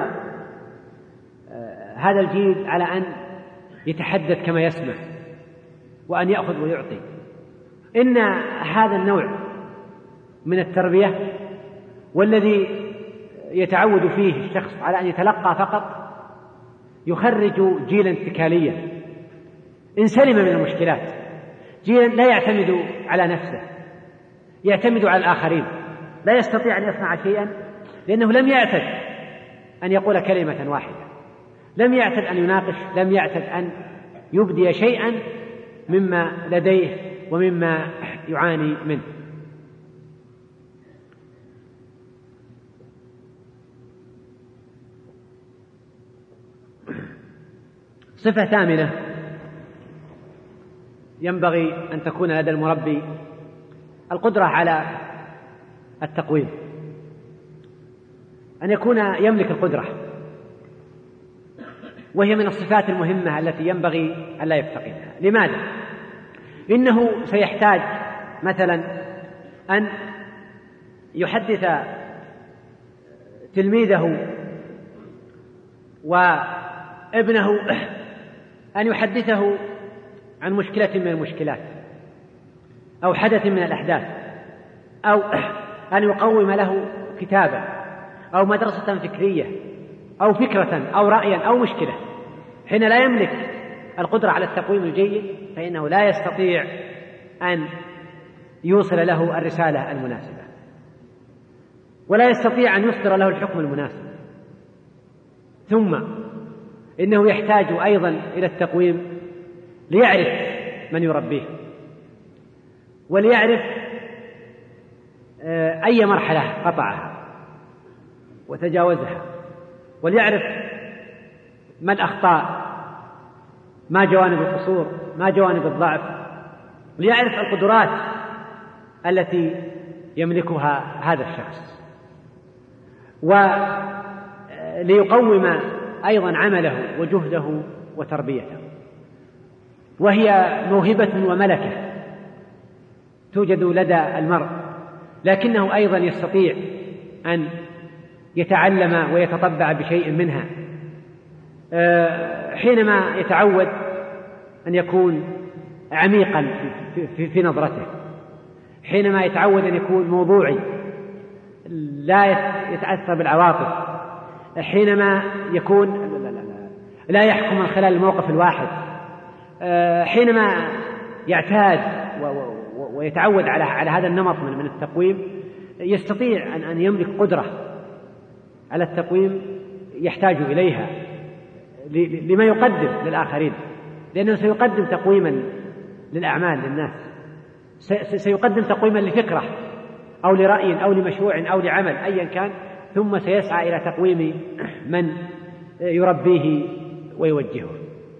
هذا الجيل على أن يتحدث كما يسمع وأن يأخذ ويعطي. إن هذا النوع من التربية والذي يتعود فيه الشخص على أن يتلقى فقط يخرج جيلا اتكاليا إن سلم من المشكلات، جيلا لا يعتمد على نفسه، يعتمد على الآخرين، لا يستطيع أن يصنع شيئا لأنه لم يعتد أن يقول كلمة واحدة، لم يعتد أن يناقش، لم يعتد أن يبدي شيئا مما لديه ومما يعاني منه. صفة ثامنة ينبغي أن تكون لدى المربي القدرة على التقويم، أن يكون يملك القدرة، وهي من الصفات المهمة التي ينبغي أن لا يفتقدها. لماذا؟ إنه سيحتاج مثلا أن يحدث تلميذه وابنه، أن يحدثه عن مشكلة من المشكلات أو حدث من الأحداث، أو أن يقوم له كتابا أو مدرسة فكرية أو فكرة أو رأيا أو مشكلة. حين لا يملك القدرة على التقويم الجيد فإنه لا يستطيع أن يوصل له الرسالة المناسبة، ولا يستطيع أن يصدر له الحكم المناسب. ثم إنه يحتاج أيضا إلى التقويم ليعرف من يربيه، وليعرف أي مرحلة قطعها وتجاوزها، وليعرف ما الأخطاء، ما جوانب القصور، ما جوانب الضعف، ليعرف القدرات التي يملكها هذا الشخص، وليقوم أيضا عمله وجهده وتربيته. وهي موهبة وملكة توجد لدى المرء، لكنه أيضا يستطيع أن يتعلم ويتطبع بشيء منها حينما يتعود أن يكون عميقا في نظرته، حينما يتعود أن يكون موضوعي لا يتأثر بالعواطف، حينما يكون لا يحكم من خلال الموقف الواحد، حينما يعتاد ويتعود على هذا النمط من التقويم يستطيع أن يملك قدرة على التقويم يحتاج إليها لما يقدم للآخرين، لأنه سيقدم تقويما للأعمال للناس، سيقدم تقويما لفكرة أو لرأي أو لمشروع أو لعمل أيا كان، ثم سيسعى إلى تقويم من يربيه ويوجهه.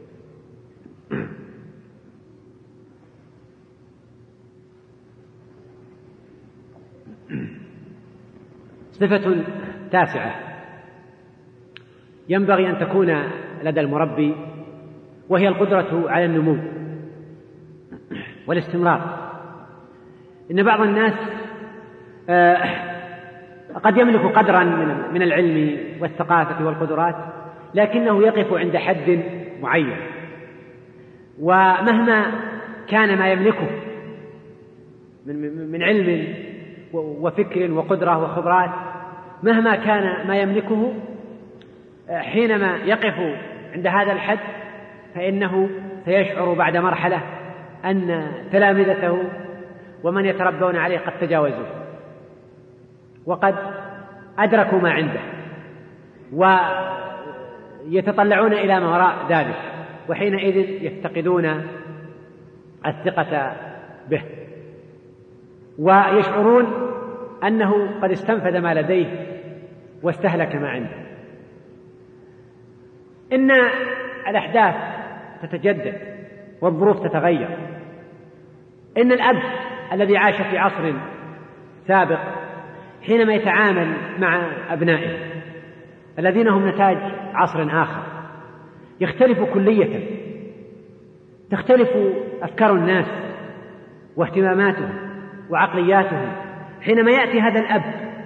صفة تاسعة ينبغي أن تكون لدى المربي، وهي القدرة على النمو والاستمرار. إن بعض الناس قد يملك قدرا من العلم والثقافة والقدرات، لكنه يقف عند حد معين، ومهما كان ما يملكه من علم وفكر وقدرة وخبرات، مهما كان ما يملكه حينما يقف عند هذا الحد فإنه سيشعر بعد مرحلة أن تلامذته ومن يتربون عليه قد تجاوزوه وقد أدركوا ما عنده ويتطلعون إلى ما وراء ذلك، وحينئذ يفتقدون الثقة به ويشعرون أنه قد استنفذ ما لديه واستهلك ما عنده. إن الأحداث تتجدد والظروف تتغير. إن الأب الذي عاش في عصر سابق حينما يتعامل مع أبنائه الذين هم نتاج عصر آخر يختلف كلية، تختلف أفكار الناس واهتماماتهم وعقلياتهم. حينما يأتي هذا الأب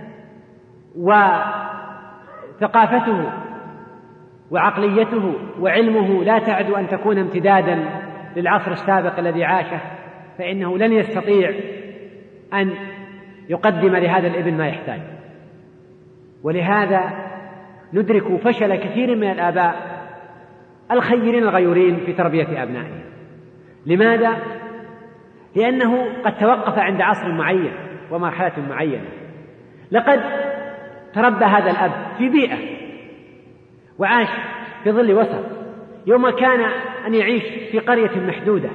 وثقافته وعقليته وعلمه لا تعد أن تكون امتدادا للعصر السابق الذي عاشه، فإنه لن يستطيع أن يقدم لهذا الابن ما يحتاج. ولهذا ندرك فشل كثير من الآباء الخيرين الغيورين في تربية أبنائهم. لماذا؟ لأنه قد توقف عند عصر معين ومرحلة معينة. لقد تربى هذا الأب في بيئة وعاش في ظل وسط، يوم كان أن يعيش في قرية محدودة،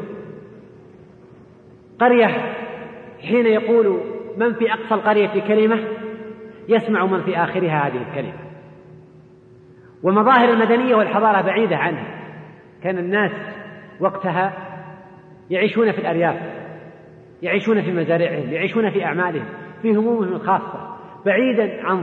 قرية حين يقول من في أقصى القرية كلمة يسمع من في آخرها هذه الكلمة، ومظاهر المدنية والحضارة بعيدة عنه. كان الناس وقتها يعيشون في الأرياف، يعيشون في مزارعهم، يعيشون في أعمالهم، في همومهم الخاصة، بعيدا عن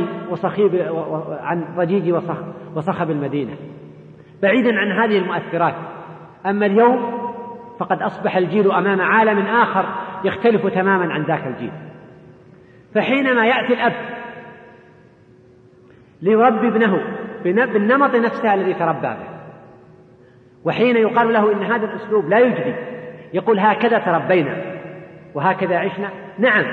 ضجيج وصخب المدينة، بعيدا عن هذه المؤثرات. أما اليوم فقد أصبح الجيل أمام عالم آخر يختلف تماما عن ذاك الجيل. فحينما يأتي الأب ليربي ابنه بالنمط نفسه الذي تربى به، وحين يقال له إن هذا الأسلوب لا يجدي، يقول هكذا تربينا وهكذا عشنا. نعم،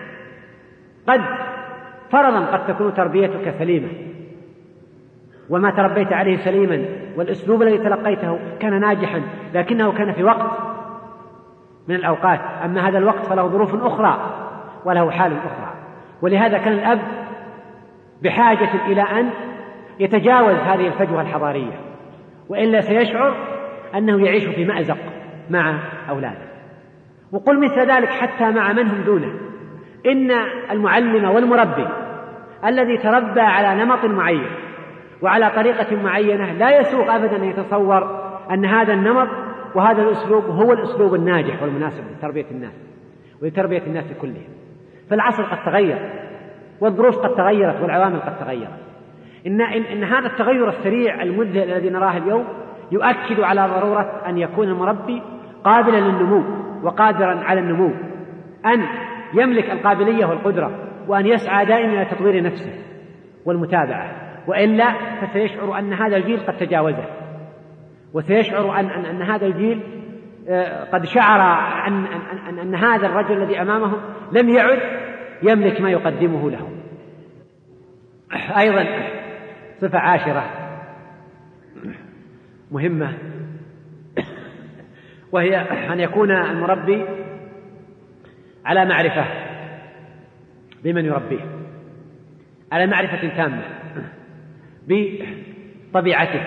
فرضا قد تكون تربيتك سليمة وما تربيت عليه سليما، والأسلوب الذي تلقيته كان ناجحا، لكنه كان في وقت من الأوقات. أما هذا الوقت فله ظروف أخرى وله حال أخرى. ولهذا كان الأب بحاجة إلى أن يتجاوز هذه الفجوة الحضارية، وإلا سيشعر أنه يعيش في مأزق مع أولاده. وقل مثل ذلك حتى مع من هم دونه. إن المعلم والمربي الذي تربى على نمط معين وعلى طريقة معينة لا يسوغ أبدا أن يتصور أن هذا النمط وهذا الأسلوب هو الأسلوب الناجح والمناسب لتربية الناس ولتربية الناس كلهم. فالعصر قد تغير والظروف قد تغيرت والعوامل قد تغيرت. إن هذا التغير السريع المذهل الذي نراه اليوم يؤكد على ضرورة أن يكون المربي قابلا للنمو وقادرا على النمو، أن يملك القابلية والقدرة، وأن يسعى دائما إلى تطوير نفسه والمتابعة، وإلا فسيشعر أن هذا الجيل قد تجاوزه، وسيشعر أن هذا الجيل قد شعر أن هذا الرجل الذي أمامهم لم يعد يملك ما يقدمه له. أيضا صفة عاشرة مهمة، وهي أن يكون المربي على معرفة بمن يربيه، على معرفة تامة بطبيعته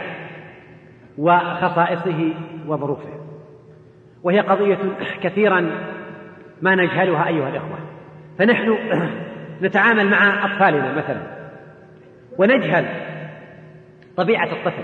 وخصائصه وظروفه. وهي قضية كثيرا ما نجهلها أيها الإخوة. فنحن نتعامل مع أطفالنا مثلا ونجهل طبيعة الطفل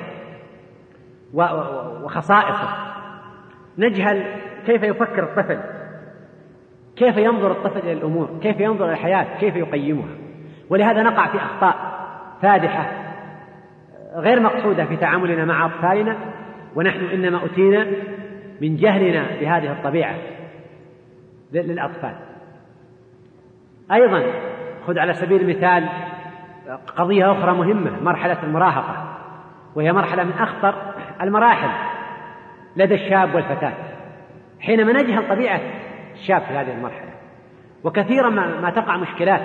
وخصائصه، نجهل كيف يفكر الطفل، كيف ينظر الطفل إلى الأمور، كيف ينظر إلى الحياة، كيف يقيمها. ولهذا نقع في أخطاء فادحة غير مقصودة في تعاملنا مع أطفالنا، ونحن إنما أتينا من جهلنا بهذه الطبيعة للأطفال. أيضا خذ على سبيل المثال قضية أخرى مهمة، مرحلة المراهقة، وهي مرحلة من أخطر المراحل لدى الشاب والفتاة. حينما نجهل طبيعة الشاب في هذه المرحلة، وكثيرا ما تقع مشكلات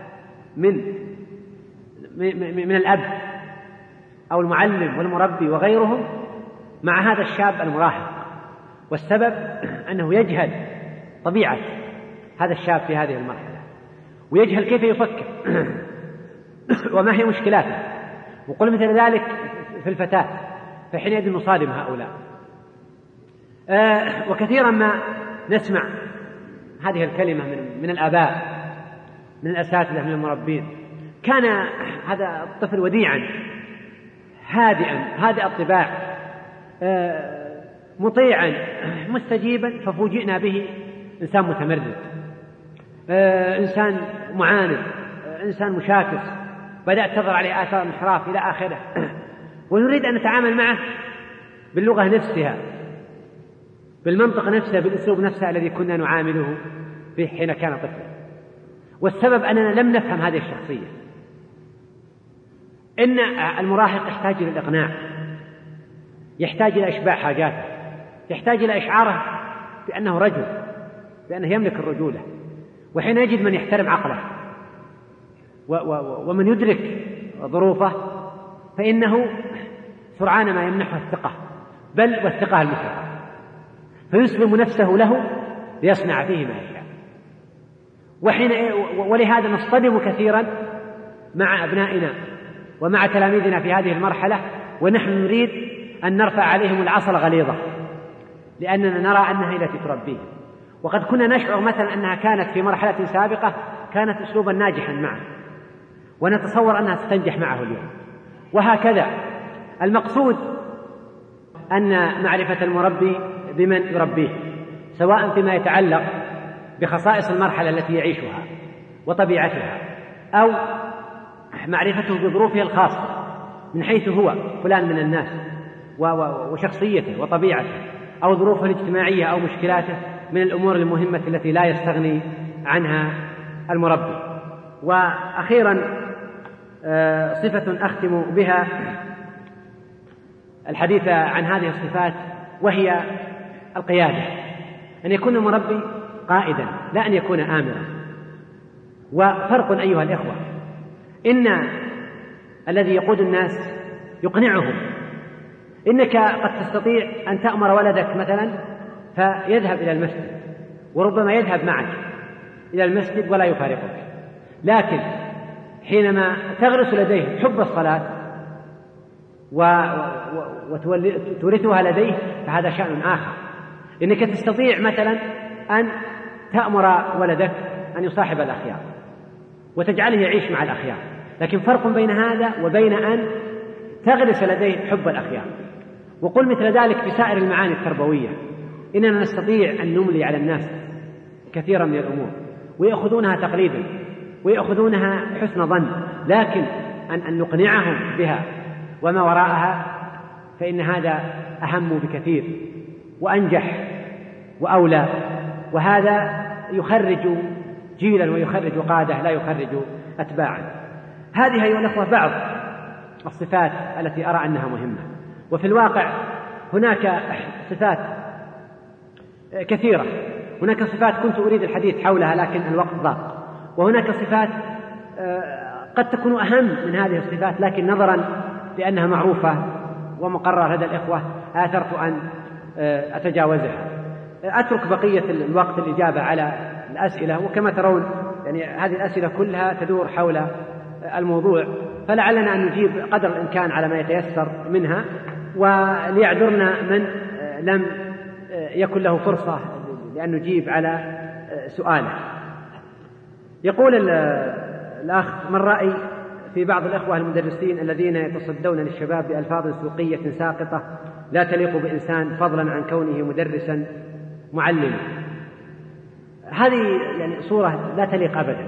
من الأب أو المعلم والمربي وغيرهم مع هذا الشاب المراهق، والسبب أنه يجهل طبيعة هذا الشاب في هذه المرحلة، ويجهل كيف يفكر وما هي مشكلاته. وقل مثل ذلك في الفتاة، فحينئذ نصادم هؤلاء وكثيرا ما نسمع هذه الكلمة من الآباء، من الأساتذة، من المربين: كان هذا الطفل وديعا هادئا هادئ الطباع مطيعا مستجيبا، ففوجئنا به إنسان متمرد، إنسان معاند، إنسان مشاكس، بدأت تظهر عليه آثار الانحراف إلى آخره. ونريد أن نتعامل معه باللغة نفسها، بالمنطق نفسه، بالأسلوب نفسه الذي كنا نعامله به حين كان طفلا. والسبب أننا لم نفهم هذه الشخصية. إن المراهق يحتاج إلى الإقناع، يحتاج إلى إشباع حاجاته، يحتاج إلى إشعاره بأنه رجل، بأنه يملك الرجولة. وحين يجد من يحترم عقله ومن يدرك ظروفه، فإنه سرعان ما يمنحه الثقة، بل والثقة المفرطة، فيسلم نفسه له ليصنع فيه ما يشاء. ولهذا نصطدم كثيرا مع أبنائنا ومع تلاميذنا في هذه المرحلة، ونحن نريد أن نرفع عليهم العصا الغليظة، لأننا نرى أنها التي تربيه. وقد كنا نشعر مثلا أنها كانت في مرحلة سابقة كانت أسلوبا ناجحا معه، ونتصور أنها ستنجح معه اليوم. وهكذا المقصود أن معرفة المربي بمن يربيه، سواء فيما يتعلق بخصائص المرحلة التي يعيشها وطبيعتها، أو معرفته بظروفه الخاصة من حيث هو فلان من الناس وشخصيته وطبيعته، أو ظروفه الاجتماعية أو مشكلاته من الأمور المهمة التي لا يستغني عنها المربي. وأخيرا صفة أختم بها الحديث عن هذه الصفات، وهي القيادة، أن يكون المربي قائدا لا أن يكون آمرا. وفرق أيها الإخوة، إن الذي يقود الناس يقنعهم. إنك قد تستطيع أن تأمر ولدك مثلا فيذهب إلى المسجد، وربما يذهب معك إلى المسجد ولا يفارقك، لكن حينما تغرس لديه حب الصلاة وتورثها لديه فهذا شأن آخر. إنك تستطيع مثلا أن تأمر ولدك أن يصاحب الأخيار وتجعله يعيش مع الأخيار، لكن فرق بين هذا وبين أن تغرس لديه حب الأخيار. وقل مثل ذلك في سائر المعاني التربوية. إننا نستطيع أن نملي على الناس كثيرا من الأمور ويأخذونها تقليدا ويأخذونها حسن ظن، لكن أن نقنعهم بها وما وراءها فإن هذا أهم بكثير وأنجح وأولى. وهذا يخرج جيلا ويخرج قادة لا يخرج أتباعا. هذه أيها الأخوة بعض الصفات التي أرى أنها مهمة. وفي الواقع هناك صفات كثيرة، هناك صفات كنت أريد الحديث حولها لكن الوقت ضاق، وهناك صفات قد تكون أهم من هذه الصفات، لكن نظرا لأنها معروفة ومقررة لدى الإخوة آثرت أن أتجاوزها. أترك بقية الوقت الإجابة على الأسئلة، وكما ترون يعني هذه الأسئلة كلها تدور حول الموضوع، فلعلنا أن نجيب قدر الإمكان على ما يتيسر منها، وليعذرنا من لم يكن له فرصة لأن نجيب على سؤاله. يقول الأخ: ما الرأي في بعض الأخوة المدرسين الذين يتصدون للشباب بألفاظ سوقية ساقطة لا تليق بإنسان، فضلا عن كونه مدرسا معلما؟ هذه يعني صورة لا تليق أبدا،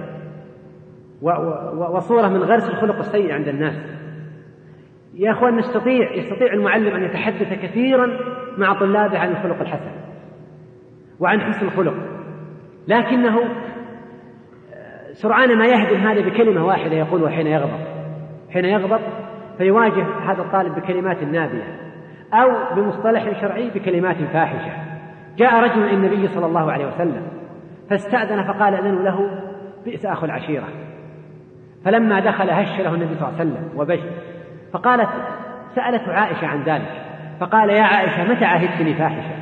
وصورة من غرس الخلق السيء عند الناس. يا أخوان، يستطيع المعلم أن يتحدث كثيرا مع طلابه عن الخلق الحسن وعن حسن الخلق، لكنه سرعان ما يهدم هذا بكلمة واحدة يقولها حين يغضب فيواجه هذا الطالب بكلمات نابية أو بمصطلح شرعي بكلمات فاحشة. جاء رجل إلى النبي صلى الله عليه وسلم فاستأذن فقال: أذن له بئس أخو العشيرة. فلما دخل هش له النبي صلى الله عليه وسلم وبش. فقالت سألته عائشة عن ذلك فقال: يا عائشة، متى عهدتني فاحشة؟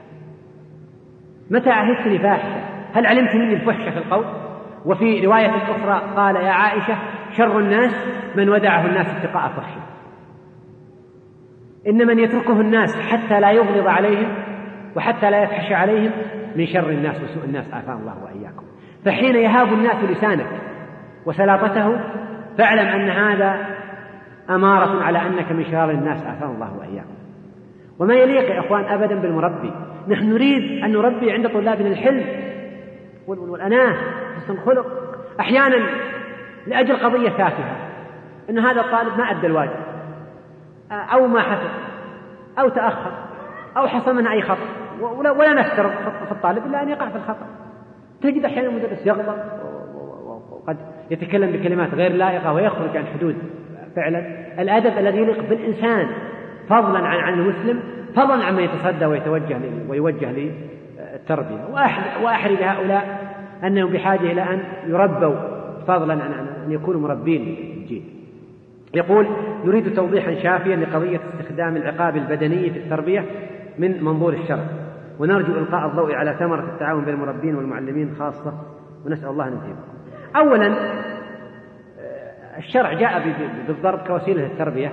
متى عهدتني فاحشة؟ هل علمت مني الفحش في القول؟ وفي رواية أخرى قال: يا عائشة، شر الناس من ودعه الناس اتقاء فحشه. إن من يتركه الناس حتى لا يغلظ عليهم وحتى لا يفحش عليهم من شر الناس وسوء الناس عافانا الله وإياكم. فحين يهاب الناس لسانك وسلاطته فاعلم أن هذا أمارة على أنك من شرار الناس عافانا الله وإياكم. وما يليق يا أخوان أبدا بالمربي. نحن نريد أن نربي عند طلابنا الحلم والأناة حسن الخلق. أحيانا لأجل قضية تافهة أن هذا الطالب ما أدى الواجب أو ما حفظ أو تأخر أو حصل منه أي خطأ، ولا نفترض في الطالب إلا أن يقع في الخطأ. تجد أحيانا المدرس يغضب وقد يتكلم بكلمات غير لائقة ويخرج عن حدود فعلا الأدب الذي يليق بالإنسان، فضلا عن المسلم، فضلا عما يتصدى ويوجه للتربية. وأحرج هؤلاء أنهم بحاجة إلى أن يربوا فضلا عن أن يكونوا مربين للجيل. يقول: نريد توضيحا شافيا لقضية استخدام العقاب البدني في التربية من منظور الشرع، ونرجو إلقاء الضوء على ثمرة التعاون بين المربين والمعلمين خاصة، ونسأل الله أن ينتهي. أولا، الشرع جاء بالضرب كوسيلة للتربية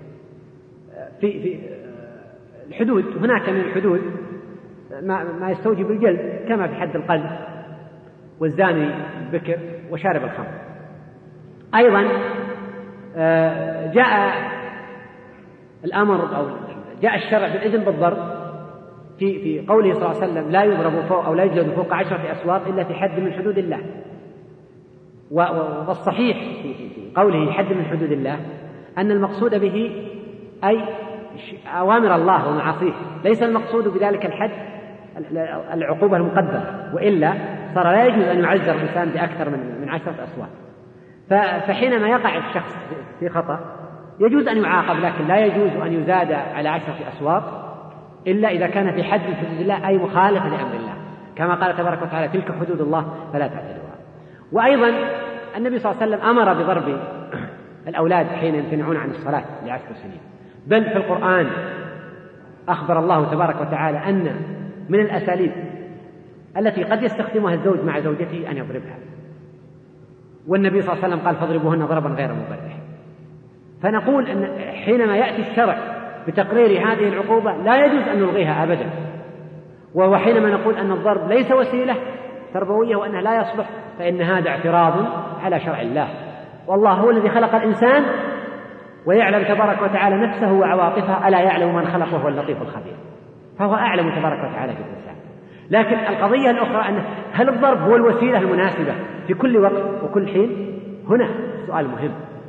في الحدود. هناك من الحدود ما يستوجب الجلد، كما في حد القذف والزاني البكر وشارب الخمر. أيضا جاء الأمر أو جاء الشرع بالإذن بالضرب في قوله صلى الله عليه وسلم: لا يضرب فوق أو لا يجلد فوق 10 أسواق إلا في حد من حدود الله. والصحيح في قوله حد من حدود الله أن المقصود به أي أوامر الله ومعاصيه، ليس المقصود بذلك الحد العقوبة المقدرة، وإلا صار لا يجوز أن يعذر الإنسان بأكثر من 10 أسواق. فحينما يقع الشخص في خطأ يجوز أن يعاقب، لكن لا يجوز أن يزاد على 10 أسواق إلا إذا كان في حد من حدود الله، أي مخالفة لأمر الله، كما قال تبارك وتعالى: تلك حدود الله فلا تعتدوها. وأيضا النبي صلى الله عليه وسلم أمر بضرب الأولاد حين يمتنعون عن الصلاة ل10 سنين. بل في القرآن أخبر الله تبارك وتعالى أن من الأساليب التي قد يستخدمها الزوج مع زوجته أن يضربها، والنبي صلى الله عليه وسلم قال: فاضربوهن ضربا غير مبرح. فنقول أن حينما يأتي الشرع بتقرير هذه العقوبة لا يجوز أن نلغيها أبدا. وحينما نقول أن الضرب ليس وسيلة تربوية وأنه لا يصلح، فإن هذا اعتراض على شرع الله، والله هو الذي خلق الإنسان ويعلم تبارك وتعالى نفسه وعواطفه، ألا يعلم من خلق وهو اللطيف الخبير، فهو أعلم تبارك وتعالى بالإنسان. لكن القضية الأخرى أن هل الضرب هو الوسيلة المناسبة في كل وقت وكل حين؟ هنا سؤال مهم،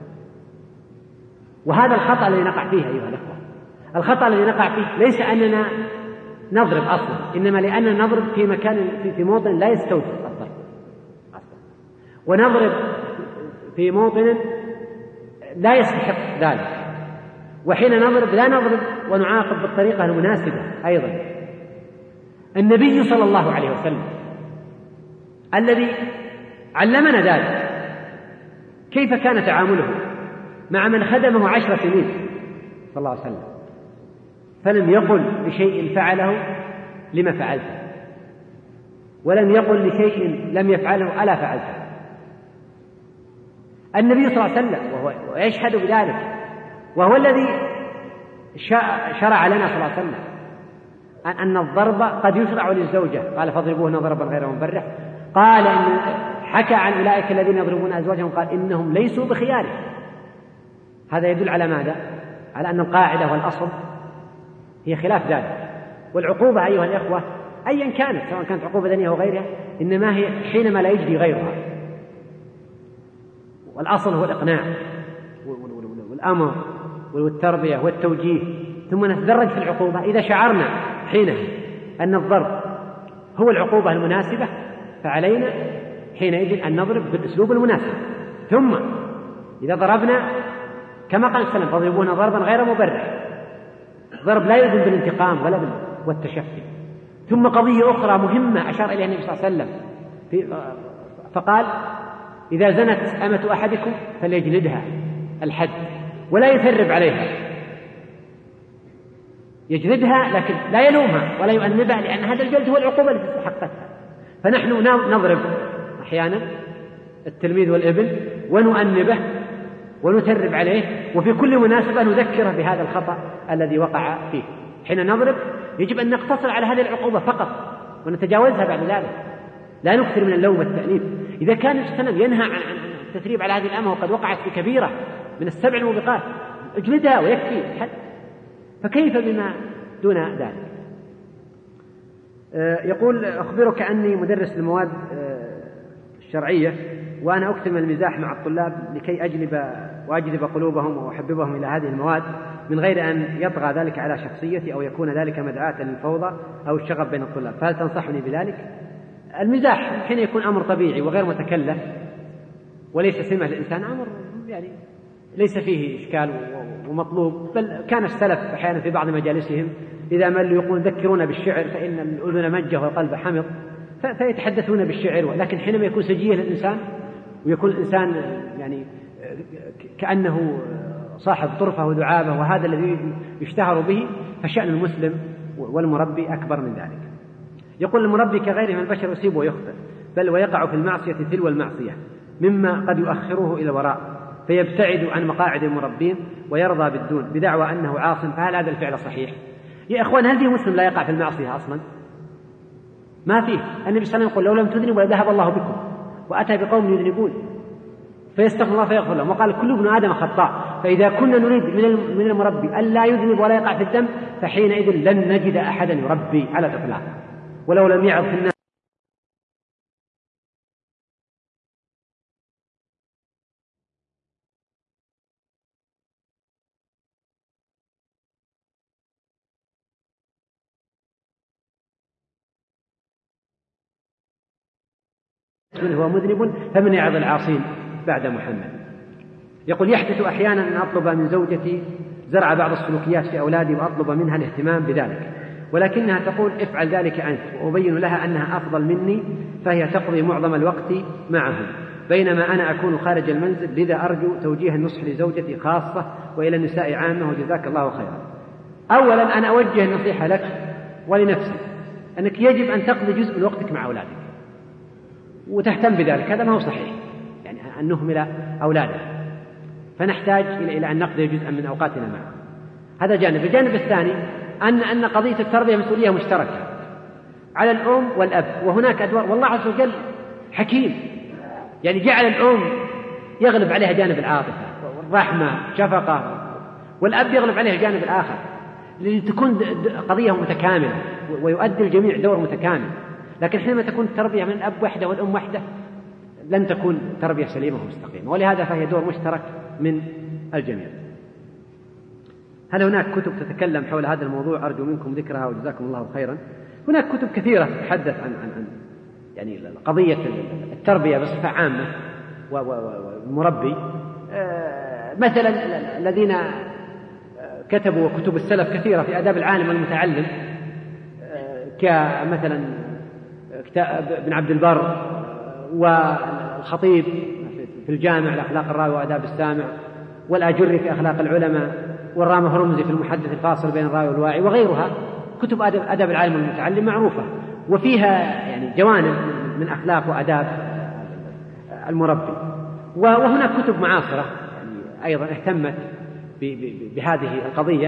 وهذا الخطأ الذي نقع فيه أيها الأخوة. الخطأ الذي نقع فيه ليس أننا نضرب أصلا، إنما لأننا نضرب في مكان في موطن لا يستوجب الضرب أصلا، ونضرب في موطن لا يستحق ذلك. وحين نضرب لا نضرب ونعاقب بالطريقة المناسبة. أيضا النبي صلى الله عليه وسلم الذي علمنا ذلك كيف كان تعامله مع من خدمه 10 سنين صلى الله عليه وسلم، فلم يقل لشيء فعله لما فعلته، ولم يقل لشيء لم يفعله ألا فعلته. النبي صلى الله عليه وسلم وهو يشهد بذلك، وهو الذي شرع لنا صلى الله عليه وسلم أن الضرب قد يشرع للزوجة، قال: فاضربوهن ضربا غير مبرح. قال إن حكى عن أولئك الذين يضربون أزواجهم قال: إنهم ليسوا بخيار. هذا يدل على ماذا؟ على أن القاعدة والأصل هي خلاف ذلك. والعقوبة أيها الإخوة أيا كانت، سواء كانت عقوبة بدنية أو غيرها، إنما هي حينما لا يجري غيرها، والأصل هو الإقناع والأمر والتربية والتوجيه، ثم نتدرج في العقوبة. إذا شعرنا حينها أن الضرب هو العقوبة المناسبة فعلينا حينئذ أن نضرب بالأسلوب المناسب. ثم إذا ضربنا كما قال السلام: فاضربونا ضربا غير مبرح، ضرب لا يدل بالانتقام ولا والتشفي. ثم قضية أخرى مهمة أشار إليها النبي صلى الله عليه وسلم فقال: إذا زنت أمة أحدكم فليجلدها الحد ولا يثرب عليها، يجلدها لكن لا يلومها ولا يؤنبها، لأن هذا الجلد هو العقوبة التي استحقتها. فنحن نضرب أحيانا التلميذ والابن ونؤنبه ونثرب عليه، وفي كل مناسبة نذكره بهذا الخطأ الذي وقع فيه. حين نضرب يجب أن نقتصر على هذه العقوبة فقط ونتجاوزها بعد ذلك، لا نكثر من اللوم والتأنيب. إذا كان السلام ينهى عن التثريب على هذه الأمة وقد وقعت في كبيرة من السبع الموبقات اجلدها ويكفي حد، فكيف بما دون ذلك؟ يقول: أخبرك أني مدرس للمواد الشرعية، وأنا أكثر من المزاح مع الطلاب لكي أجلب قلوبهم وأحببهم إلى هذه المواد من غير أن يطغى ذلك على شخصيتي أو يكون ذلك مدعاة للفوضى أو الشغب بين الطلاب، فهل تنصحني بذلك؟ المزاح حين يكون أمر طبيعي وغير متكلف وليس سمة للإنسان، أمر يعني ليس فيه إشكال ومطلوب، بل كان السلف أحيانا في بعض مجالسهم إذا ملوا يقول: ذكرونا بالشعر فإن الأذن مجه والقلب حمض، فيتحدثون بالشعر. لكن حينما يكون سجية للإنسان ويكون الإنسان يعني كأنه صاحب طرفة ودعابة وهذا الذي يشتهر به، فشأن المسلم والمربي أكبر من ذلك. يقول: المربي كغيره من البشر يصيب ويخطئ، بل ويقع في المعصية تلو المعصية مما قد يؤخره إلى الوراء، فيبتعد عن مقاعد المربين ويرضى بالدون بدعوى أنه عاصم، فهل هذا الفعل صحيح؟ يا إخوان، هل في مسلم لا يقع في المعصية أصلا؟ ما فيه. النبي صلى الله عليه وسلم يقول: لو لم تذنبوا لذهب الله بكم، وأتى بقوم يذنبون فيستغفر الله فيغفر لهم، وقال: كل ابن آدم خطاء. فإذا كنا نريد من المربي ألا يذنب ولا يقع في الذنب، فحينئذ لن نجد أحدا يربي على الإطلاق ولو لم يعظ في الناس. هو مذنب فمن يعظ العاصين بعد محمد. يقول: يحدث أحيانا أن أطلب من زوجتي زرع بعض السلوكيات في أولادي وأطلب منها الاهتمام بذلك، ولكنها تقول: افعل ذلك أنت، وأبين لها أنها أفضل مني فهي تقضي معظم الوقت معهم بينما أنا أكون خارج المنزل. لذا أرجو توجيه النصح لزوجتي خاصة وإلى النساء عامة، وجزاك الله خيرا. أولا أنا أوجه النصيحة لك ولنفسك أنك يجب أن تقضي جزء من وقتك مع أولادك وتهتم بذلك. هذا ما هو صحيح، يعني أن نهمل أولادنا، فنحتاج إلى أن نقضي جزءا من أوقاتنا معه. هذا جانب. الجانب الثاني أن قضية التربية مسؤولية مشتركة على الأم والأب، وهناك أدوار، والله عز وجل حكيم، يعني جعل الأم يغلب عليها جانب العاطفة والرحمة شفقة، والأب يغلب عليها الجانب الآخر، لتكون قضية متكاملة ويؤدي الجميع دور متكامل. لكن حينما تكون التربية من الأب وحده والأم وحده لن تكون تربية سليمة ومستقيمة، ولهذا فهي دور مشترك من الجميع. هل هناك كتب تتكلم حول هذا الموضوع؟ أرجو منكم ذكرها وجزاكم الله خيرا. هناك كتب كثيرة تتحدث عن يعني قضية التربية بصفة عامة والمربي. مثلا الذين كتبوا كتب السلف كثيرة في آداب العالم والمتعلم، كمثلا كتاب ابن عبد البر والخطيب في الجامع لأخلاق الراوي وآداب السامع، والآجري في أخلاق العلماء، والرام هرمزي في المحدث الفاصل بين الراوي والواعي، وغيرها. كتب آداب العالم والمتعلم معروفة وفيها يعني جوانب من أخلاق وآداب المربي. وهناك كتب معاصرة يعني أيضا اهتمت بهذه القضية.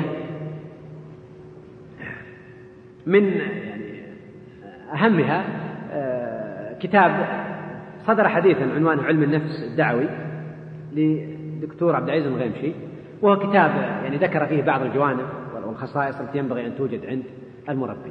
من يعني أهمها كتاب صدر حديثا عنوانه علم النفس الدعوي لدكتور عبد العزيز الغيمشي، وهو كتاب يعني ذكر فيه بعض الجوانب والخصائص التي ينبغي أن توجد عند المربي.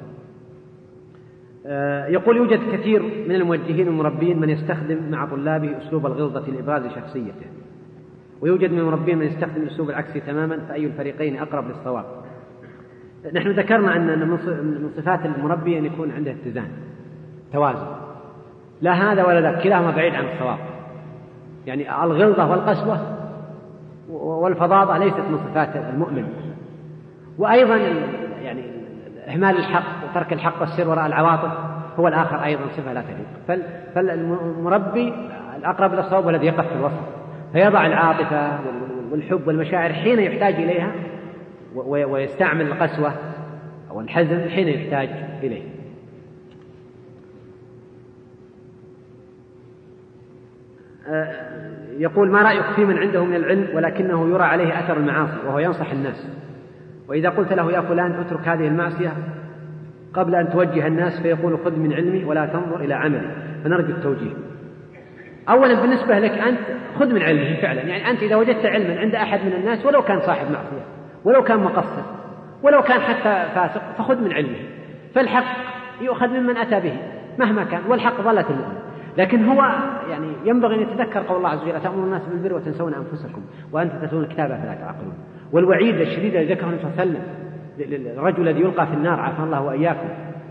يقول: يوجد كثير من الموجهين والمربين من يستخدم مع طلابه أسلوب الغلظة لإبراز شخصيته، ويوجد من المربين من يستخدم الأسلوب العكسي تماما، فأي الفريقين أقرب للصواب؟ نحن ذكرنا أن من صفات المربي أن يكون عنده اتزان، توازن، لا هذا ولا ذاك، كلاهما بعيد عن الصواب. يعني الغلظة والقسوة والفظاظة ليست من صفات المؤمن. وأيضا يعني إهمال الحق وترك الحق والسير وراء العواطف هو الآخر أيضا صفة لا تليق. فالمربي الأقرب للصواب والذي يقف في الوسط، فيضع العاطفة والحب والمشاعر حين يحتاج إليها، ويستعمل القسوة أو الحزن حين يحتاج إليه. يقول: ما رأيك في من عنده من العلم ولكنه يرى عليه أثر المعاصي وهو ينصح الناس، وإذا قلت له: يا فلان اترك هذه المعصية، قبل أن توجه الناس فيقول خذ من علمي ولا تنظر إلى عملي، فنرجو التوجيه. أولا بالنسبة لك أنت خذ من علمه فعلا، يعني أنت إذا وجدت علما عند أحد من الناس ولو كان صاحب معصية ولو كان مقصر ولو كان حتى فاسق فخذ من علمه، فالحق يؤخذ ممن أتى به مهما كان، والحق ضلة المؤمن. لكن هو يعني ينبغي أن يتذكر قول الله عز وجل أتأمرون الناس بالبر وتنسون أنفسكم وأنتم تتلون الكتاب فلا تعقلون. والوعيد الشديد الذي ذكره النبي صلى الله عليه وسلم الرجل الذي يلقى في النار عافانا الله وإياكم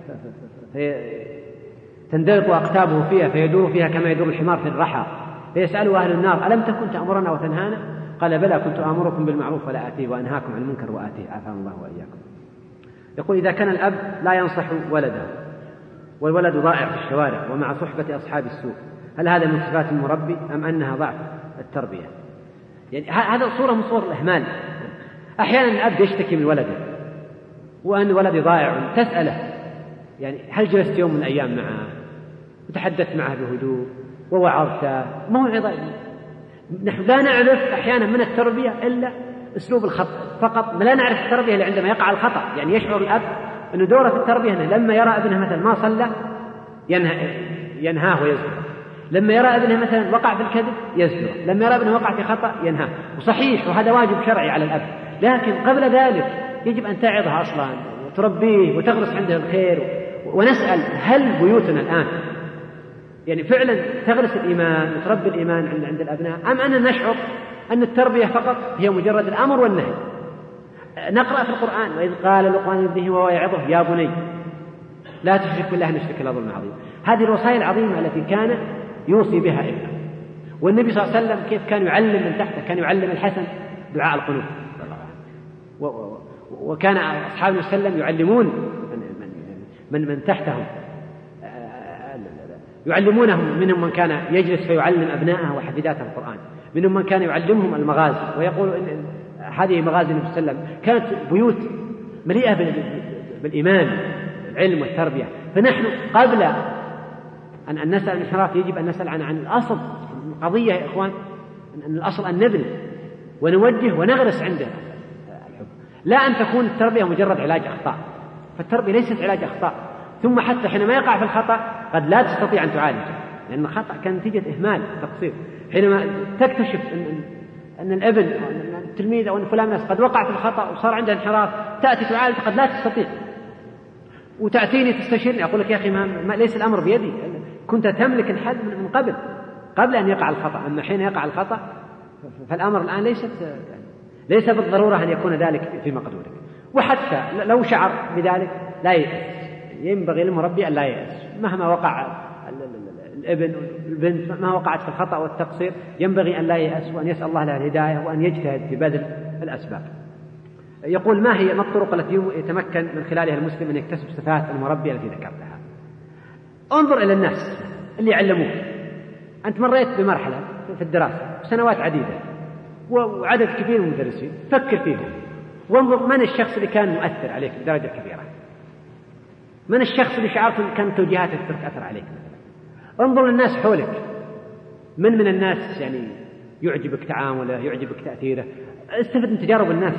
تندلق أقتابه فيها فيدور فيها كما يدور الحمار في الرحى، فيسأله أهل النار ألم تكن تأمرنا وتنهانا؟ قال بلى كنت آمركم بالمعروف ولا آتيه وأنهاكم عن المنكر وآتيه عافانا الله وإياكم. يقول إذا كان الأب لا ينصح ولده والولد ضائع في الشوارع ومع صحبة أصحاب السوء، هل هذا من صفات المربي أم أنها ضعف التربية؟ يعني هذا صورة من صور الإهمال. أحيانا الأب يشتكي من ولده وأن ولدي ضائع، تسأله يعني هل جلست يوم من الأيام معه وتحدثت معه بهدوء ووعظته موعظة؟ نحن لا نعرف أحيانا من التربية إلا أسلوب الخطأ فقط، لا نعرف التربية اللي عندما يقع الخطأ. يعني يشعر الأب أنه دوره في التربية أنه لما يرى ابنه مثلا ما صلى ينهاه ويزجره، لما يرى ابنه مثلا وقع في الكذب يزجره، لما يرى ابنه وقع في خطأ ينهاه. وصحيح وهذا واجب شرعي على الأب، لكن قبل ذلك يجب أن تعظها أصلا وتربيه وتغرس عنده الخير. ونسأل هل بيوتنا الآن يعني فعلا تغرس الإيمان وتربي الإيمان عند الأبناء، أم أننا نشعر أن التربية فقط هي مجرد الأمر والنهي؟ نقرأ في القرآن وإذ قال لقمان لابنه وهو يعظه يا بني لا تشرك بالله إن الشرك لظلم عظيم. هذه الوصايا العظيمة التي كان يوصي بها ابنه. والنبي صلى الله عليه وسلم كيف كان يعلم من تحته، كان يعلم الحسن دعاء القنوت، وكان أصحاب النبي صلى الله عليه وسلم يعلمون من تحتهم، يعلمونهم. منهم من كان يجلس فيعلم أبنائه وحفيداته القرآن، منهم من كان يعلمهم المغازي، ويقول إن هذه مغازي النبي صلى الله عليه وسلم كانت بيوت مليئة بالإيمان العلم والتربية. فنحن قبل أن نسأل الانحراف يجب أن نسأل عن الأصل القضية يا إخوان، أن الأصل أن نبني ونوجه ونغرس عنده الحب، لا أن تكون التربية مجرد علاج أخطاء. فالتربية ليست علاج أخطاء. ثم حتى حينما يقع في الخطأ قد لا تستطيع أن تعالجه، لأن الخطأ كان نتيجة إهمال تقصير. حينما تكتشف أن الابن أو أن التلميذ أو أن فلان الناس قد وقع في الخطأ وصار عنده انحراف، تأتي تعالج قد لا تستطيع، وتأتيني تستشيرني أقول لك يا أخي ما ليس الأمر بيدي، كنت تملك الحد من قبل أن يقع الخطأ. أما حين يقع الخطأ فالأمر الآن ليس بالضرورة أن يكون ذلك في مقدورك. وحتى لو شعر بذلك لا ييأس، ينبغي للمربي أن لا ييأس مهما وقع الابن والبنت، مهما وقعت في الخطأ والتقصير ينبغي أن لا ييأس، وأن يسأل الله له الهداية وأن يجتهد في بذل الأسباب. يقول ما الطرق التي يتمكن من خلالها المسلم أن يكتسب صفات المربي التي ذكرتها؟ انظر إلى الناس اللي يعلموك. أنت مريت بمرحلة في الدراسة سنوات عديدة وعدد كبير من المدرسين، فكر فيهم وانظر من الشخص اللي كان مؤثر عليك بدرجة كبيرة، من الشخص اللي شعرت أن كانت توجيهاته تأثر عليك. انظر للناس حولك، من الناس يعني يعجبك تعامله، يعجبك تأثيره. استفد من تجارب الناس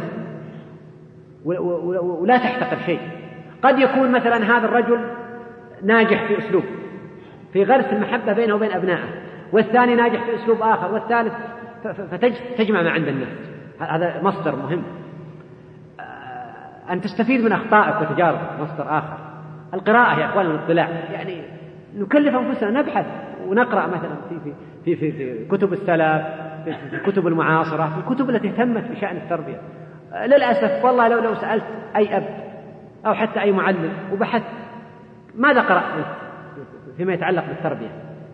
ولا تحتقر شيء. قد يكون مثلا هذا الرجل ناجح في أسلوب في غرس المحبة بينه وبين أبنائه، والثاني ناجح في أسلوب آخر، والثالث، فتجمع ما عند الناس. هذا مصدر مهم. أن تستفيد من أخطائك وتجاربك مصدر آخر. القراءة يا أخوان والاطلاع، يعني نكلف أنفسنا نبحث ونقرأ مثلا في كتب السلف، في كتب المعاصرة، في الكتب التي اهتمت بشأن التربية. للأسف والله لو سألت أي أب أو حتى أي معلم وبحثت ماذا قرأت فيما يتعلق بالتربية،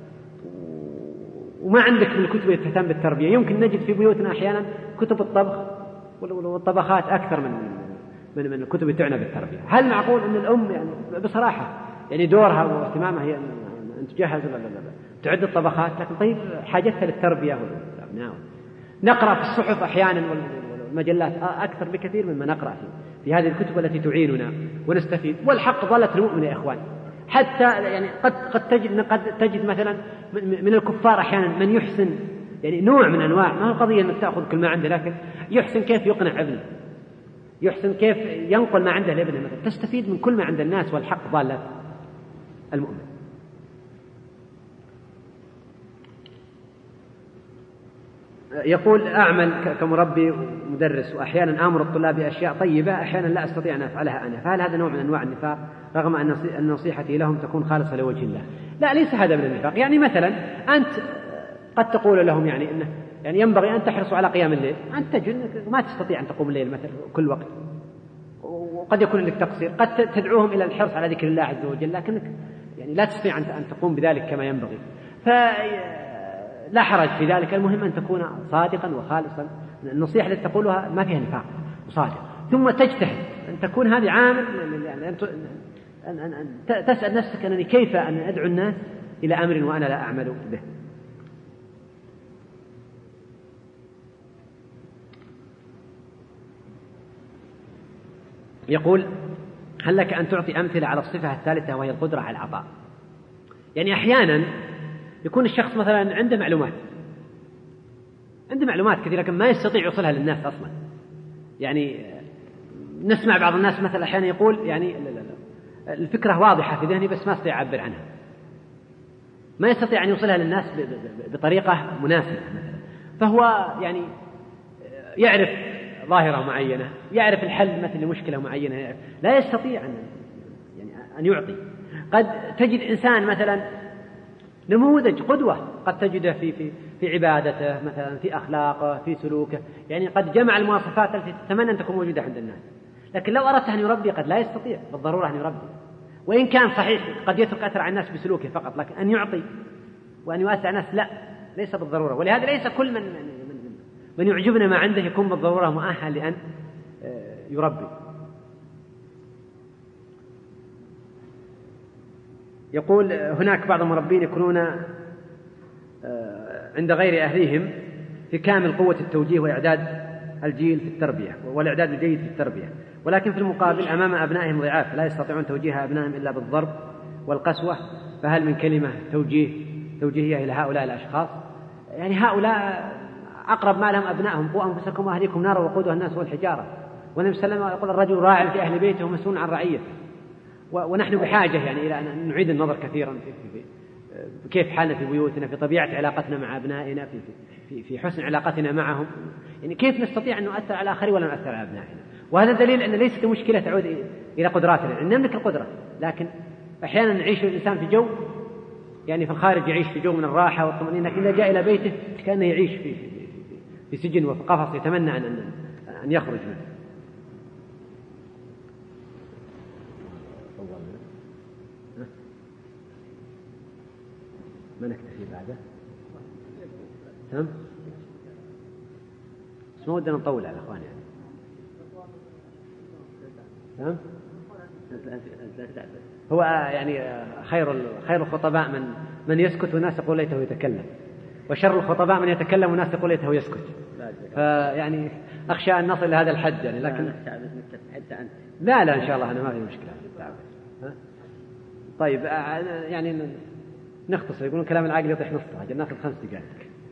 وما عندك من الكتب التي تهتم بالتربية، يمكن نجد في بيوتنا أحيانا كتب الطبخ والطبخات أكثر من الكتب التي تعنى بالتربية. هل معقول أن الأم يعني بصراحة يعني دورها واهتمامها هي أن تجهز تعد الطبخات، لكن طيب حاجتها للتربية والأبناء. نقرأ في الصحف أحيانا والمجلات أكثر بكثير مما نقرأ في هذه الكتب التي تعيننا ونستفيد. والحق ظلت المؤمن يا إخوان، حتى يعني قد تجد مثلا من الكفار أحيانا من يحسن يعني نوع من أنواع، ما هو قضية أنك تأخذ كل ما عنده، لكن يحسن كيف يقنع ابنه، يحسن كيف ينقل ما عنده لابنه مثلا. تستفيد من كل ما عند الناس، والحق ضالة المؤمن. يقول أعمل كمربي ومدرس، وأحيانا آمر الطلاب بأشياء طيبة أحيانا لا أستطيع أن أفعلها أنا، فهل هذا نوع من أنواع النفاق رغم أن نصيحتي لهم تكون خالصة لوجه الله؟ لا، ليس هذا من النفاق. يعني مثلا أنت قد تقول لهم يعني إنه يعني ينبغي أن تحرصوا على قيام الليل، أنت تجد أنك ما تستطيع أن تقوم الليل مثلا كل وقت، وقد يكون لك تقصير، قد تدعوهم إلى الحرص على ذكر الله عز وجل، لكنك يعني لا تستطيع أن تقوم بذلك كما ينبغي، فلا حرج في ذلك. المهم أن تكون صادقا وخالصا، النصيحة التي تقولها ما فيها نفاق وصادق، ثم تجتهد أن تكون هذه عامل يعني أن تسأل نفسك أنني كيف أن أدعو الناس إلى أمر وأنا لا أعمل به. يقول هل لك أن تعطي أمثلة على الصفة الثالثة وهي القدرة على العطاء؟ يعني أحيانا يكون الشخص مثلا عنده معلومات كثيرة لكن ما يستطيع يوصلها للناس أصلا. يعني نسمع بعض الناس مثلا أحيانا يقول يعني الفكرة واضحة في ذهني بس ما استطيع أعبر عنها، ما يستطيع أن يوصلها للناس بطريقة مناسبة مثلا. فهو يعني يعرف ظاهرة معينة، يعرف الحل مثل لمشكلة معينة، لا يستطيع أن يعطي. قد تجد إنسان مثلا نموذج قدوة، قد تجده في عبادته مثلا، في أخلاقه، في سلوكه، يعني قد جمع المواصفات التي تتمنى أن تكون موجودة عند الناس، لكن لو أردت أن يربي قد لا يستطيع بالضرورة أن يربي. وإن كان صحيح قد يترك أثر على الناس بسلوكه فقط، لكن أن يعطي وأن يوسع الناس لا، ليس بالضرورة. ولهذا ليس كل من يعجبنا ما عنده يكون بالضرورة مؤهل لأن يربي. يقول هناك بعض المربين يكونون عند غير أهليهم في كامل قوة التوجيه وإعداد الجيل في التربية والإعداد الجيد في التربية، ولكن في المقابل أمام أبنائهم ضعاف لا يستطيعون توجيه أبنائهم إلا بالضرب والقسوة، فهل من كلمة توجيهية إلى هؤلاء الأشخاص؟ يعني هؤلاء أقرب ما لهم أبنائهم، قوا أنفسكم وأهليكم نارا وقودها الناس والحجارة، والنبي صلى الله عليه وسلم يقول الرجل راع في أهل بيته ومسؤول عن رعيته. ونحن بحاجة يعني إلى أن نعيد النظر كثيرا في كيف حالنا في بيوتنا، في طبيعة علاقتنا مع أبنائنا، في حسن علاقتنا معهم، يعني كيف نستطيع أن نؤثر على الآخرين ولا نؤثر على أبنائنا. وهذا دليل أن ليست المشكلة تعود إلى قدراتنا، أن نملك القدرة، لكن أحيانا نعيش الإنسان في جو يعني في الخارج يعيش في جو من الراحة والطمأنينة، لكن إذا جاء إلى بيته كأنه يعيش في سجن وفي قفص يتمنى أن يخرج منه. ما نكتفي بعده؟ تمام؟ بس ما ودنا نطول على الأخوان يعني. تمام؟ هو يعني خير الخطباء من يسكت والناس يقول ليته يتكلم، وشر الخطباء من يتكلم والناس يقول ليته يسكت. فيعني أخشى أن نصل إلى هذا الحد يعني، لكن لا إن شاء الله أنا ما في مشكلة. طيب يعني نختصر، يقولون كلام العقل يطيح نصه، أجل ناخذ 5 دقائق.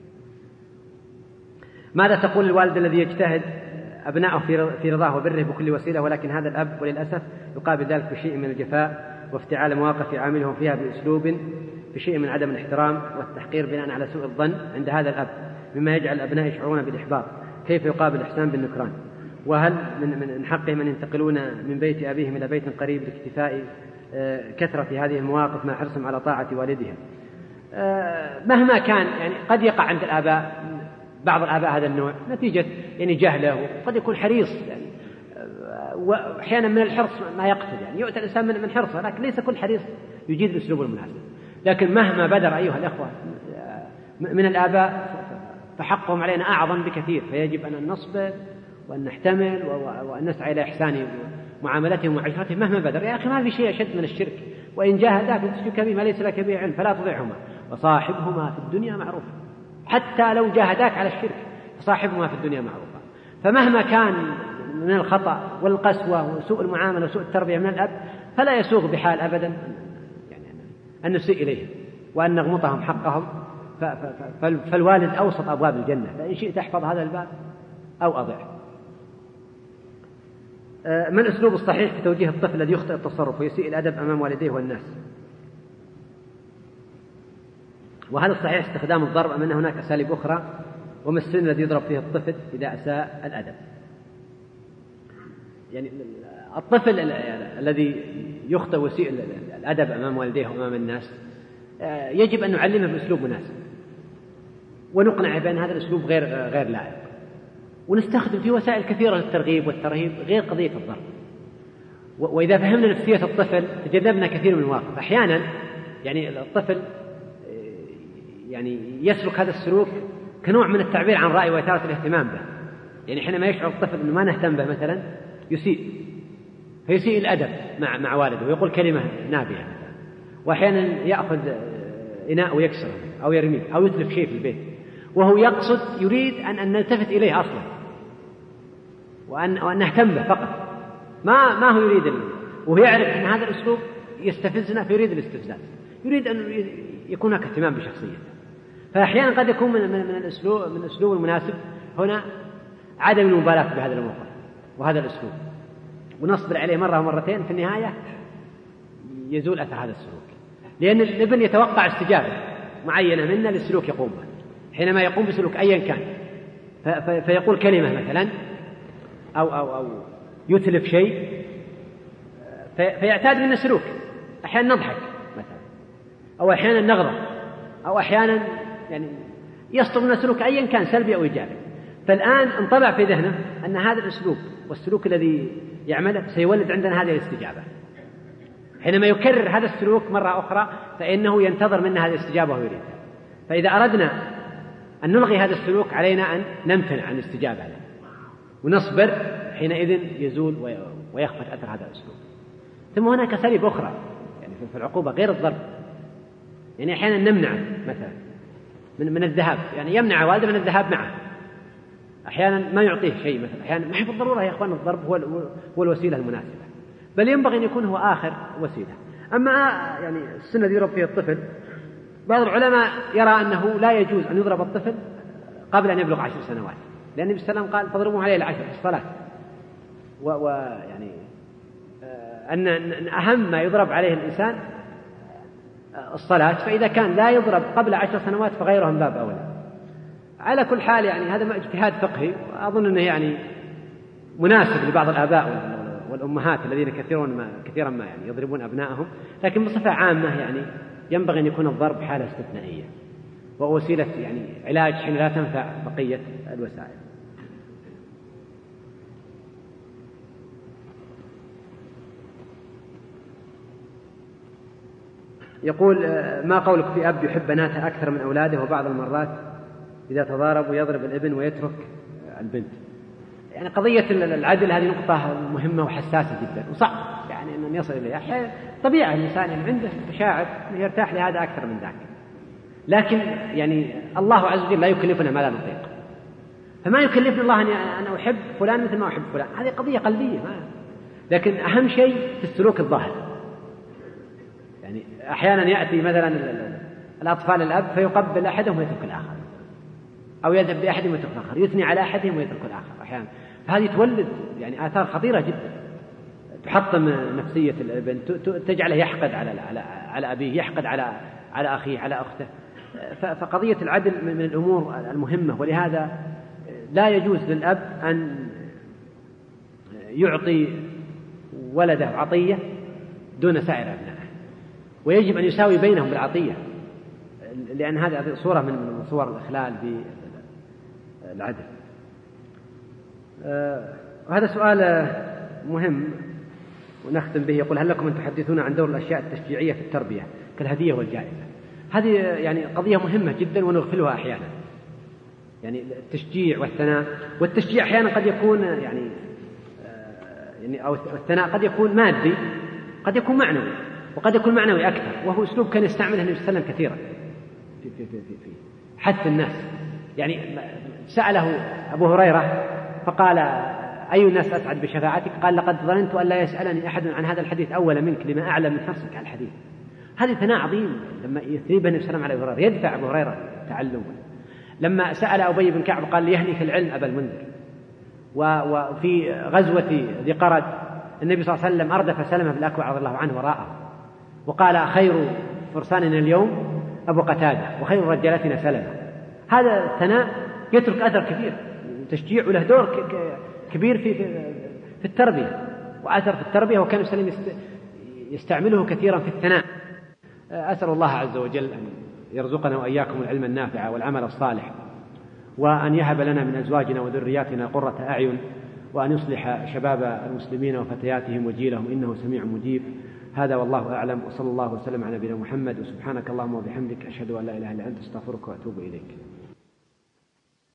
ماذا تقول الوالد الذي يجتهد أبنائه في رضاه وبره بكل وسيلة، ولكن هذا الأب وللأسف يقابل ذلك بشيء من الجفاء وافتعال مواقف يعاملهم فيها بأسلوب بشيء من عدم الاحترام والتحقير بناء على سوء الظن عند هذا الأب، مما يجعل الأبناء يشعرون بالإحباط؟ كيف يقابل الإحسان بالنكران؟ وهل من حقهم أن ينتقلون من بيت أبيهم إلى بيت قريب لاكتفاء كثرة هذه المواقف مع حرصهم على طاعة والدهم؟ مهما كان يعني قد يقع عند الآباء بعض الآباء هذا النوع نتيجة يعني جهله، وقد يكون حريص يعني، وأحيانا من الحرص ما يقصد يعني يؤتى الإنسان من حرصه، لكن ليس كل حريص يجيد الأسلوب المناسب. لكن مهما بدر أيها الأخوة من الآباء فحقهم علينا أعظم بكثير، فيجب أن نصبر وأن نحتمل وأن نسعى إلى إحسان معاملتهم وعشرتهم مهما بدر. يا أخي ما في شيء أشد من الشرك، وإن جاهداك لتشرك به ما ليس لك به علم فلا تطعهما وصاحبهما في الدنيا معروفا. حتى لو جاهداك على الشرك فصاحبهما في الدنيا معروفا. فمهما كان من الخطأ والقسوة وسوء المعاملة وسوء التربية من الأب فلا يسوغ بحال أبدا يعني أن نسيء إليهم وأن نغمطهم حقهم. فالوالد أوسط أبواب الجنة، فإن شئت احفظ هذا الباب أو أضع. ما الأسلوب الصحيح في توجيه الطفل الذي يخطئ التصرف ويسيء الأدب أمام والديه والناس؟ وهل الصحيح استخدام الضرب أم أن هناك أساليب أخرى؟ وما السن الذي يضرب فيه الطفل إذا أساء الأدب؟ يعني الطفل الذي يخطئ ويسيء الأدب أمام والديه وأمام الناس يجب أن نعلمه بأسلوب مناسب، ونقنع بأن هذا الأسلوب غير لائق، ونستخدم فيه وسائل كثيرة للترغيب والترهيب غير قضية الضرب. وإذا فهمنا نفسية الطفل تجنبنا كثير من المواقف. أحيانا يعني الطفل يعني يسلك هذا السلوك كنوع من التعبير عن رأي وإثارة الاهتمام به. يعني حينما يشعر الطفل أنه ما نهتم به مثلا فيسيء الأدب مع والده ويقول كلمة نابية مثلا. وأحيانا يأخذ إناء ويكسره أو يرميه أو يتلف شيء في البيت وهو يقصد يريد أن نلتفت إليه أصلا وأن نهتم به فقط، ما هو يريد وهو يعرف أن هذا الأسلوب يستفزنا فيريد الاستفزاز، يريد أن يكون هناك اهتمام بشخصيته. فأحيانا قد يكون من الأسلوب المناسب هنا عدم المبالاة بهذا الموقف وهذا الأسلوب، ونصبر عليه مرة ومرتين، في النهاية يزول أثر هذا السلوك، لأن الابن يتوقع استجابة معينة منا للسلوك يقوم به. حينما يقوم بسلوك أيا كان فيقول كلمة مثلا أو يتلف شيء فيعتاد منا سلوك، أحيانا نضحك مثلا أو أحيانا نغضب أو أحيانا يعني يصدر منا سلوك أيا كان سلبي أو إيجابي. فالآن انطبع في ذهنه أن هذا الأسلوب والسلوك الذي يعمله سيولد عندنا هذه الاستجابة. حينما يكرر هذا السلوك مرة أخرى فإنه ينتظر منا هذه الاستجابة ويريدها. فإذا أردنا أن نلغي هذا السلوك علينا أن نمتنع عن الاستجابة له ونصبر، حينئذ يزول ويخفت أثر هذا الأسلوب. ثم هناك أساليب أخرى يعني في العقوبة غير الضرب. يعني أحيانا نمنع مثلا من الذهاب، يعني يمنع والده من الذهاب معه، أحيانا ما يعطيه شيء مثلا، أحيانا ما هي بالضرورة يا إخوان الضرب هو الوسيلة المناسبة، بل ينبغي أن يكون هو آخر وسيلة. أما يعني السن الذي يضرب فيه الطفل، بعض العلماء يرى أنه لا يجوز أن يضرب الطفل قبل أن يبلغ 10 سنوات، لأن النبي صلى الله عليه وسلم قال فاضربوه عليه 10 في الصلاة، ويعني أن أهم ما يضرب عليه الإنسان الصلاة، فإذا كان لا يضرب قبل 10 سنوات فغيره من باب أولى. على كل حال يعني هذا اجتهاد فقهي، وأظن أنه يعني مناسب لبعض الآباء والأمهات الذين كثيرا ما يعني يضربون أبنائهم، لكن بصفة عامة يعني ينبغي أن يكون الضرب حالة استثنائية ووسيلة يعني علاج حين لا تنفع بقية الوسائل. يقول ما قولك في أب يحب بناته أكثر من أولاده وبعض المرات إذا تضاربوا يضرب الابن ويترك البنت؟ يعني قضية العدل هذه نقطة مهمة وحساسة جدا وصعب يعني أن يصل إليها. طبيعة الإنسان يعني عنده مشاعر يرتاح لهذا أكثر من ذاك، لكن يعني الله عز وجل لا يكلفنا ما لا نطيق، فما يكلفنا الله أن أحب فلان مثل ما أحب فلان، هذه قضية قلبية لكن أهم شيء في السلوك الظاهر. يعني أحيانا يأتي مثلا الأطفال الأب فيقبل أحدهم ويترك الآخر، أو يذهب بأحدهم ويترك الآخر، يثني على أحدهم ويترك الآخر أحيانا، فهذه تولد يعني آثار خطيرة جدا، تحطم نفسية الابن، تجعله يحقد على أبيه، يحقد على أخيه، على أخته. فقضية العدل من الأمور المهمة، ولهذا لا يجوز للأب أن يعطي ولده عطية دون سائر أبنائه، ويجب أن يساوي بينهم بالعطية، لأن هذه صورة من صور الإخلال بالعدل. وهذا سؤال مهم ونختم به. يقول هل لكم أن تحدثون عن دور الأشياء التشجيعية في التربية كالهدية والجائزة؟ هذه يعني قضية مهمة جدا ونغفلها أحيانا، يعني التشجيع والثناء. والتشجيع أحيانا قد يكون يعني أو الثناء قد يكون مادي، قد يكون معنوي، وقد يكون معنوي أكثر، وهو أسلوب كان يستعمله النبي صلى الله عليه وسلم كثيرا في حث الناس. يعني سأله أبو هريرة فقال أي الناس أسعد بشفاعتك؟ قال لقد ظننت أن لا يسألني أحد عن هذا الحديث أول منك لما أعلم من حرصك على الحديث. هذه ثناء عظيم لما يثني النبي صلى الله عليه وسلم على أبو هريرة، يدفع أبو هريرة تعلما. لما سأل أبي بن كعب قال ليهنيك العلم أبا المنذر، وفي غزوة ذي قرد النبي صلى الله عليه وسلم أردف سلمة بن الأكوع رضي الله عنه وراءه وقال: خير فرساننا اليوم أبو قتادة وخير رجالتنا سلمة. هذا الثناء يترك أثر كبير، تشجيع له دور كبير في التربية وأثر في التربية، وكان السلام يستعمله كثيرا في الثناء. أسأل الله عز وجل أن يرزقنا وإياكم العلم النافع والعمل الصالح، وأن يهب لنا من أزواجنا وذرياتنا قرة أعين، وأن يصلح شباب المسلمين وفتياتهم وجيلهم، إنه سميع مجيب. هذا والله أعلم، وصلى الله وسلم على نبينا محمد، وسبحانك اللهم وبحمدك، أشهد أن لا إله إلا أنت، أستغفرك وأتوب إليك.